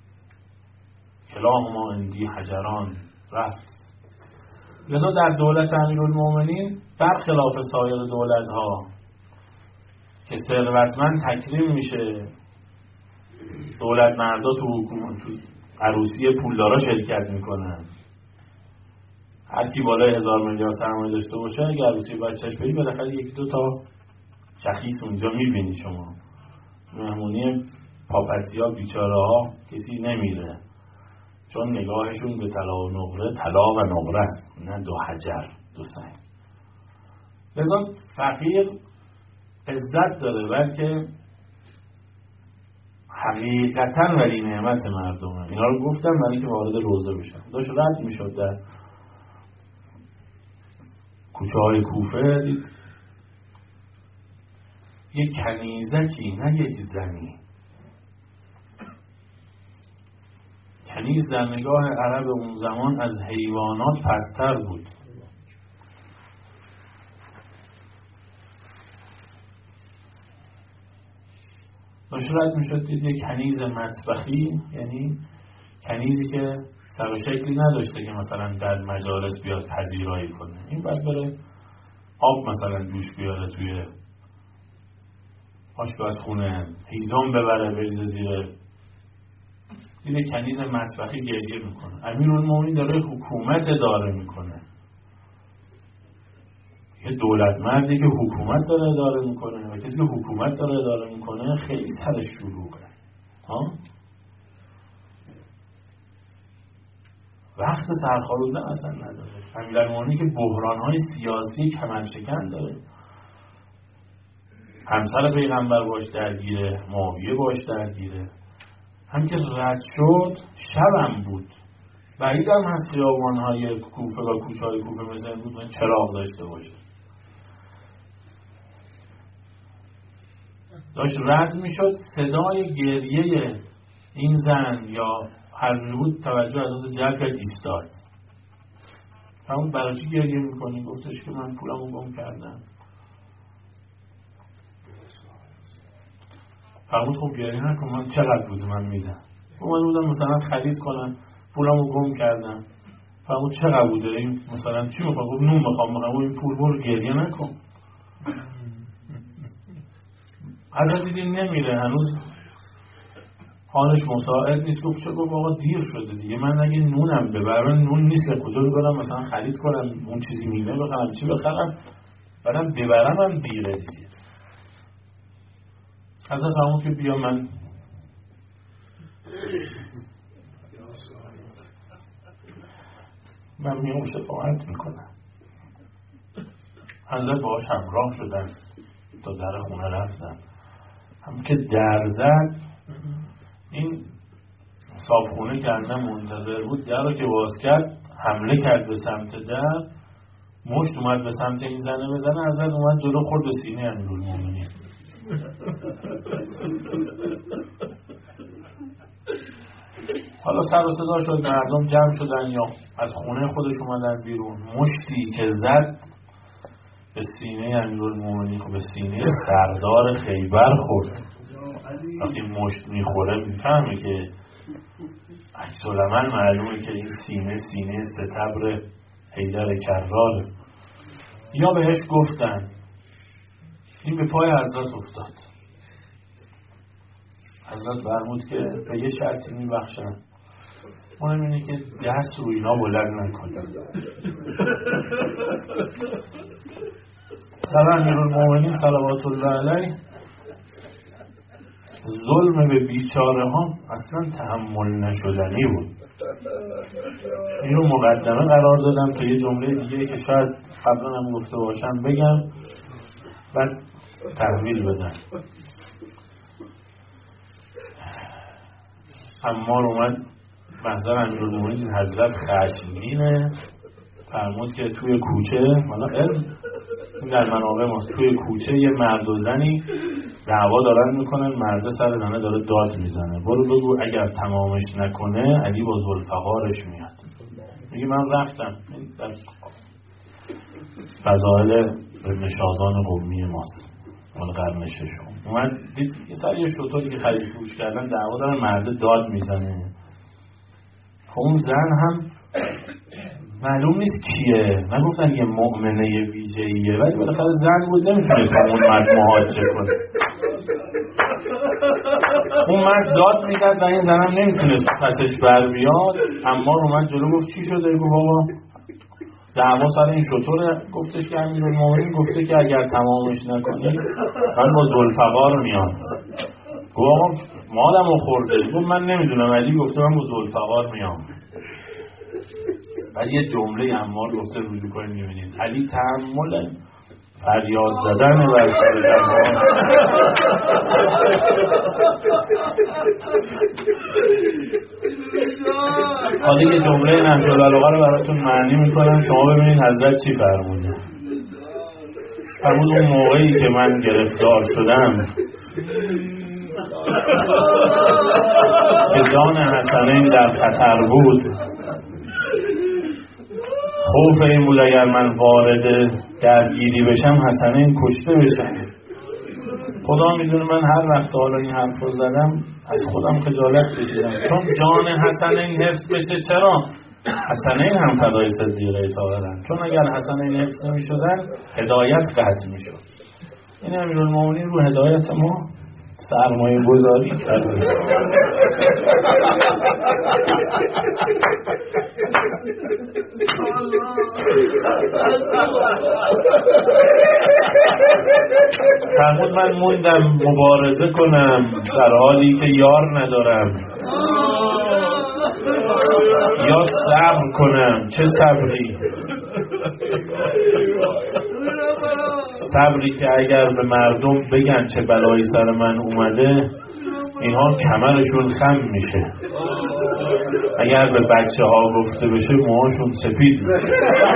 کلاهما عندی حجران رفت. لذا در دولت امیرالمومنین برخلاف سایر دولت‌ها که ثروتمند تکریم میشه، دولت مردا تو حکومت تو عروسی پولدارا شرکت میکنن. هر کی بالای هزار میلیارد سرمایه داشته باشه اگه عروسی بچهش بری بالاخره یکی دو تا شخیص اونجا میبینی شما. مهمونی پاپتیا بیچاره ها کسی نمیره، چون نگاهشون به طلا و نقره طلا و نقره است، نه دو حجر دو سنگ. لذا فقیر عزت داره، بلکه حقیقتا ولی نعمت مردمه. اینا رو گفتم برای که وارد روزه بشم. داشت رد میشد در کوچه های کوفه، دید یک کنیزکی، نه یک زنی، کنیز در نگاه عرب اون زمان از حیوانات پستر بود. داشت رد میشد دید یک کنیز مطبخی، یعنی کنیزی که سر و شکلی نداشته که مثلا در مجالس بیاد پذیرایی کنه، این باید بره آب مثلا جوش بیاره توی آشپزخونه، هیزم ببره بریزه زیر. دیده کنیز مطبخی گریه میکنه. امیرالمومنین داره حکومت اداره میکنه، یه دولت مردی که حکومت داره اداره میکنه و کسی که حکومت داره اداره میکنه خیلی سرش شلوغه ها؟ وقت سرخاروندن اصلا نداره. امیرالمومنین که بحرانهای سیاسی کمرشکن داره، همسر پیغمبر باش درگیره، معاویه باش درگیره. هم که رد شد شبم بود، بعیدم هست خیابان‌های کوفه و کوچه‌های کوفه مثل بود چراغ داشته باشه. داشت رد میشد، صدای گریه این زن یا هر بود توجه از از جلب کرد، ایستاد. همون برای چی گریه میکنی؟ گفتش که من پولمو گم کردم. فرمود خب گریه نکن، من چقدر بود من میدم. اومده بودم مثلا خرید کنم، پولمو گم کردم. فرمود چقدر بوده این مثلا چی میخوام؟ گفت نون میخوام. میخوام این پول برو گریه نکن. حضرت دیدین نمیره هنوز حالش مساعد نیست. گفت چه؟ گفت آقا دیر شده دیگه، من اگه نونم ببرم نون نیست که کجا رو برم مثلا خرید کنم، اون چیزی میوه بخرم چی بخرم، برم ببرم هم دیره دیگه. حضرت همون که بیا من من میام شفاعت میکنم. حضرت باهاش همراه شدن تا در خونه رفتن. هم که در زد، این صابخونه که اندم منتظر بود، در رو که باز کرد حمله کرد به سمت در، مشت اومد به سمت این زنه بزنه، حضرت اومد جلو خورد به سینه امیرالمومنین. حالا سر و صدا شد، مردم جمع شدن یا از خونه خودش اومدن بیرون. مشتی که زد به سینه امیرالمومنین، خب به سینه سردار خیبر خورد. وقتی مشت میخوره میفهمه که عکس‌العمل معلومه که این سینه سینه ستبر حیدر کراره. یا بهش گفتن، این به پای حضرت افتاد. حضرت فرمود که به یه شرطی میبخشن، اونم اینه که دست رو اینا بلند نکنن. در امیرالمومنین صلوات الله علیه ظلم به بیچاره ها اصلا تحمل نشدنی بود. این رو مقدمه قرار دادم تا یه جمله دیگه که شاید قبلا هم گفته باشم بگم بعد تحویل بدم. عمار اومد محضر امیرالمومنین، حضرت خشمگینه، فرمود که توی کوچه، حالا علم در منابع ماست، توی کوچه یه مرد و زنی دعوا دارن میکنن، مرد سر زنه داره داد میزنه، برو بگو اگر تمامش نکنه علی با ذوالفقارش میاد. میگه من رفتم، در فضائل نشازان قومی ماست مال قرن ششم. اومد دید یه سر یه شطوری که خرید فروش کردن دعوا دارن، مرد داد میزنه. خب اون زن هم معلوم نیست کیه، نگفتن یه مؤمنه ویژه‌ایه، ولی بالاخره زن بود، نمیتونست اون مرد مهاجه کنه. اون مرد داد میزد و این زنم نمیتونست پسش بر بیاد. اما اومد جلو گفت چی شده؟ گفت بابا دعوا سر این شطوره. گفتش که امیرالمومنین گفته که اگر تمامش نکنی من با ذوالفقار میام. گفت آقا مالمو خورده. گفت من نمیدونم. علی گفته من با ذوالفقار میام. بعد یه جمله عمار گفته رجوع کنید میبینید علی تحمل فریاد زدن بر سر جوان. حالا یه جمله نهج البلاغه رو براتون معنی میکنم شما ببینید حضرت چی فرموده. فرمود اون موقعی که من گرفتار شدم که جان حسنین در خطر بود، خوف این بود اگر من وارد درگیری بشم حسنین کشته بشم. خدا میدونه من هر وقت حالا این حرف رو زدم از خودم خجالت کشیدم، چون جان حسنین حفظ بشه. چرا؟ حسنین هم فدای صدیقه طاهرن، چون اگر حسنین حفظ نمی شدن هدایت قطع می شد. این امیرالمومنین رو هدایت ما سرمایه گذاری کرده. فرمود من موندم مبارزه کنم در حالی که یار ندارم، یا صبر کنم. چه صبری؟ صبری که اگر به مردم بگن چه بلایی سر من اومده اینها کمرشون خم میشه، اگر به بچه ها گفته بشه موهاشون سپید میشه.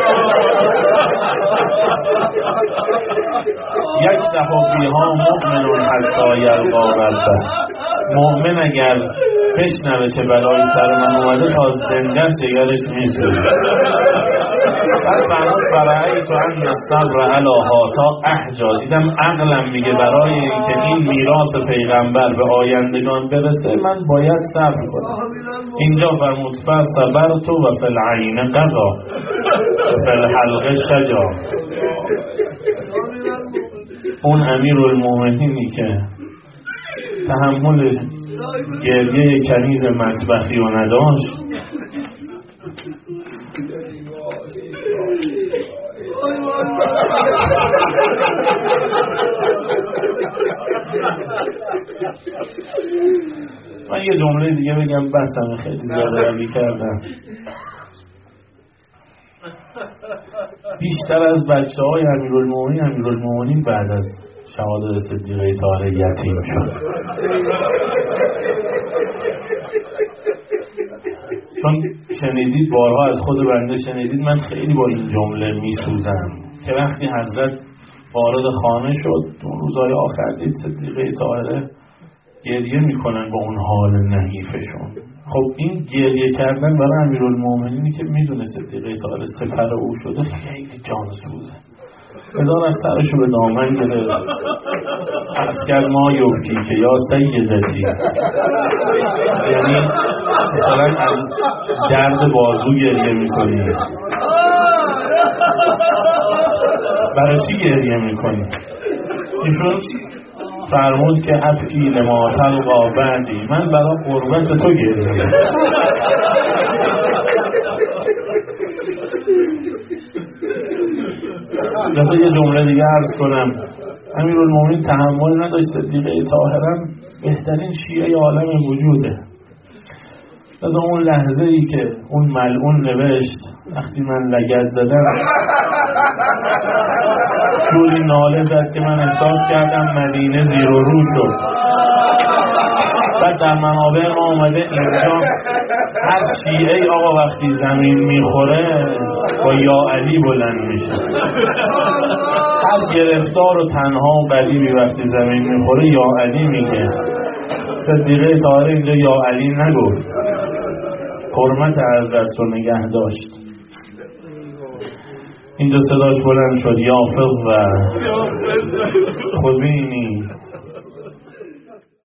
یک دفعه بیها مؤمنون حتی یلقا ربه. مؤمن اگر بشنوه چه بلایی سر من اومده تا زنده جگرش میسوزه. بعد فرمود فرأیت ان الصبر علی هاتا احجا. دیدم عقلم میگه برای اینکه این میراث پیغمبر به آیندگان برسه من باید صبر کنم. اینجا فرمود فصبرت و فی العین قضا و فی الحلق شجا. اون امیرالمومنینی که تحمل گریه کنیز مطبخی و نداشت، من یه جمله دیگه بگم بسم، خیلی زیاده روی کردم. بیشتر از بچه های امیرالمومنین امیرالمومنین بعد از شهادت صدیقه طاهره یتیم شد، چون شنیدید بارها از خود بنده شنیدید من خیلی با این جمله میسوزم که وقتی حضرت وارد خانه شد اون روزهای آخر دید صدیقه طاهره گریه میکنن با اون حال نحیفشون. خب این گریه کردن برای امیرالمومنینی که میدونه صدیقه طاهره سپر او شده خیلی جانسوزه. هزار از سرشو به دامن گرفت، عرض کرد ما یوکی که یا سیدتی، یعنی مثلا از درد بازو گریه میکنی. برای چی گریه میکنی؟ ایشون فرمود که ابکی لما تلقا بعدی، من برای قربت تو گریه. لذا یه جمله دیگه عرض کنم. امیرالمومنین تحمل نداشت صدیقه طاهره بهترین شیعه عالم وجوده. لذا اون لحظه ای که اون ملعون نوشت وقتی من لگد زدم جوری ناله زد که من احساس کردم مدینه زیر و رو شد. بعد در منابع ما اومده اینجا هر شیعه آقا وقتی زمین میخوره با یا علی بلند میشه. هر گرفتار و تنها و قریبی وقتی زمین میخوره یا علی میگه. صدیقه طاهره اینجا یا علی نگفت، حرمت حضرت رو نگه داشت. اینجا صداش بلند شد یا فضل خذینی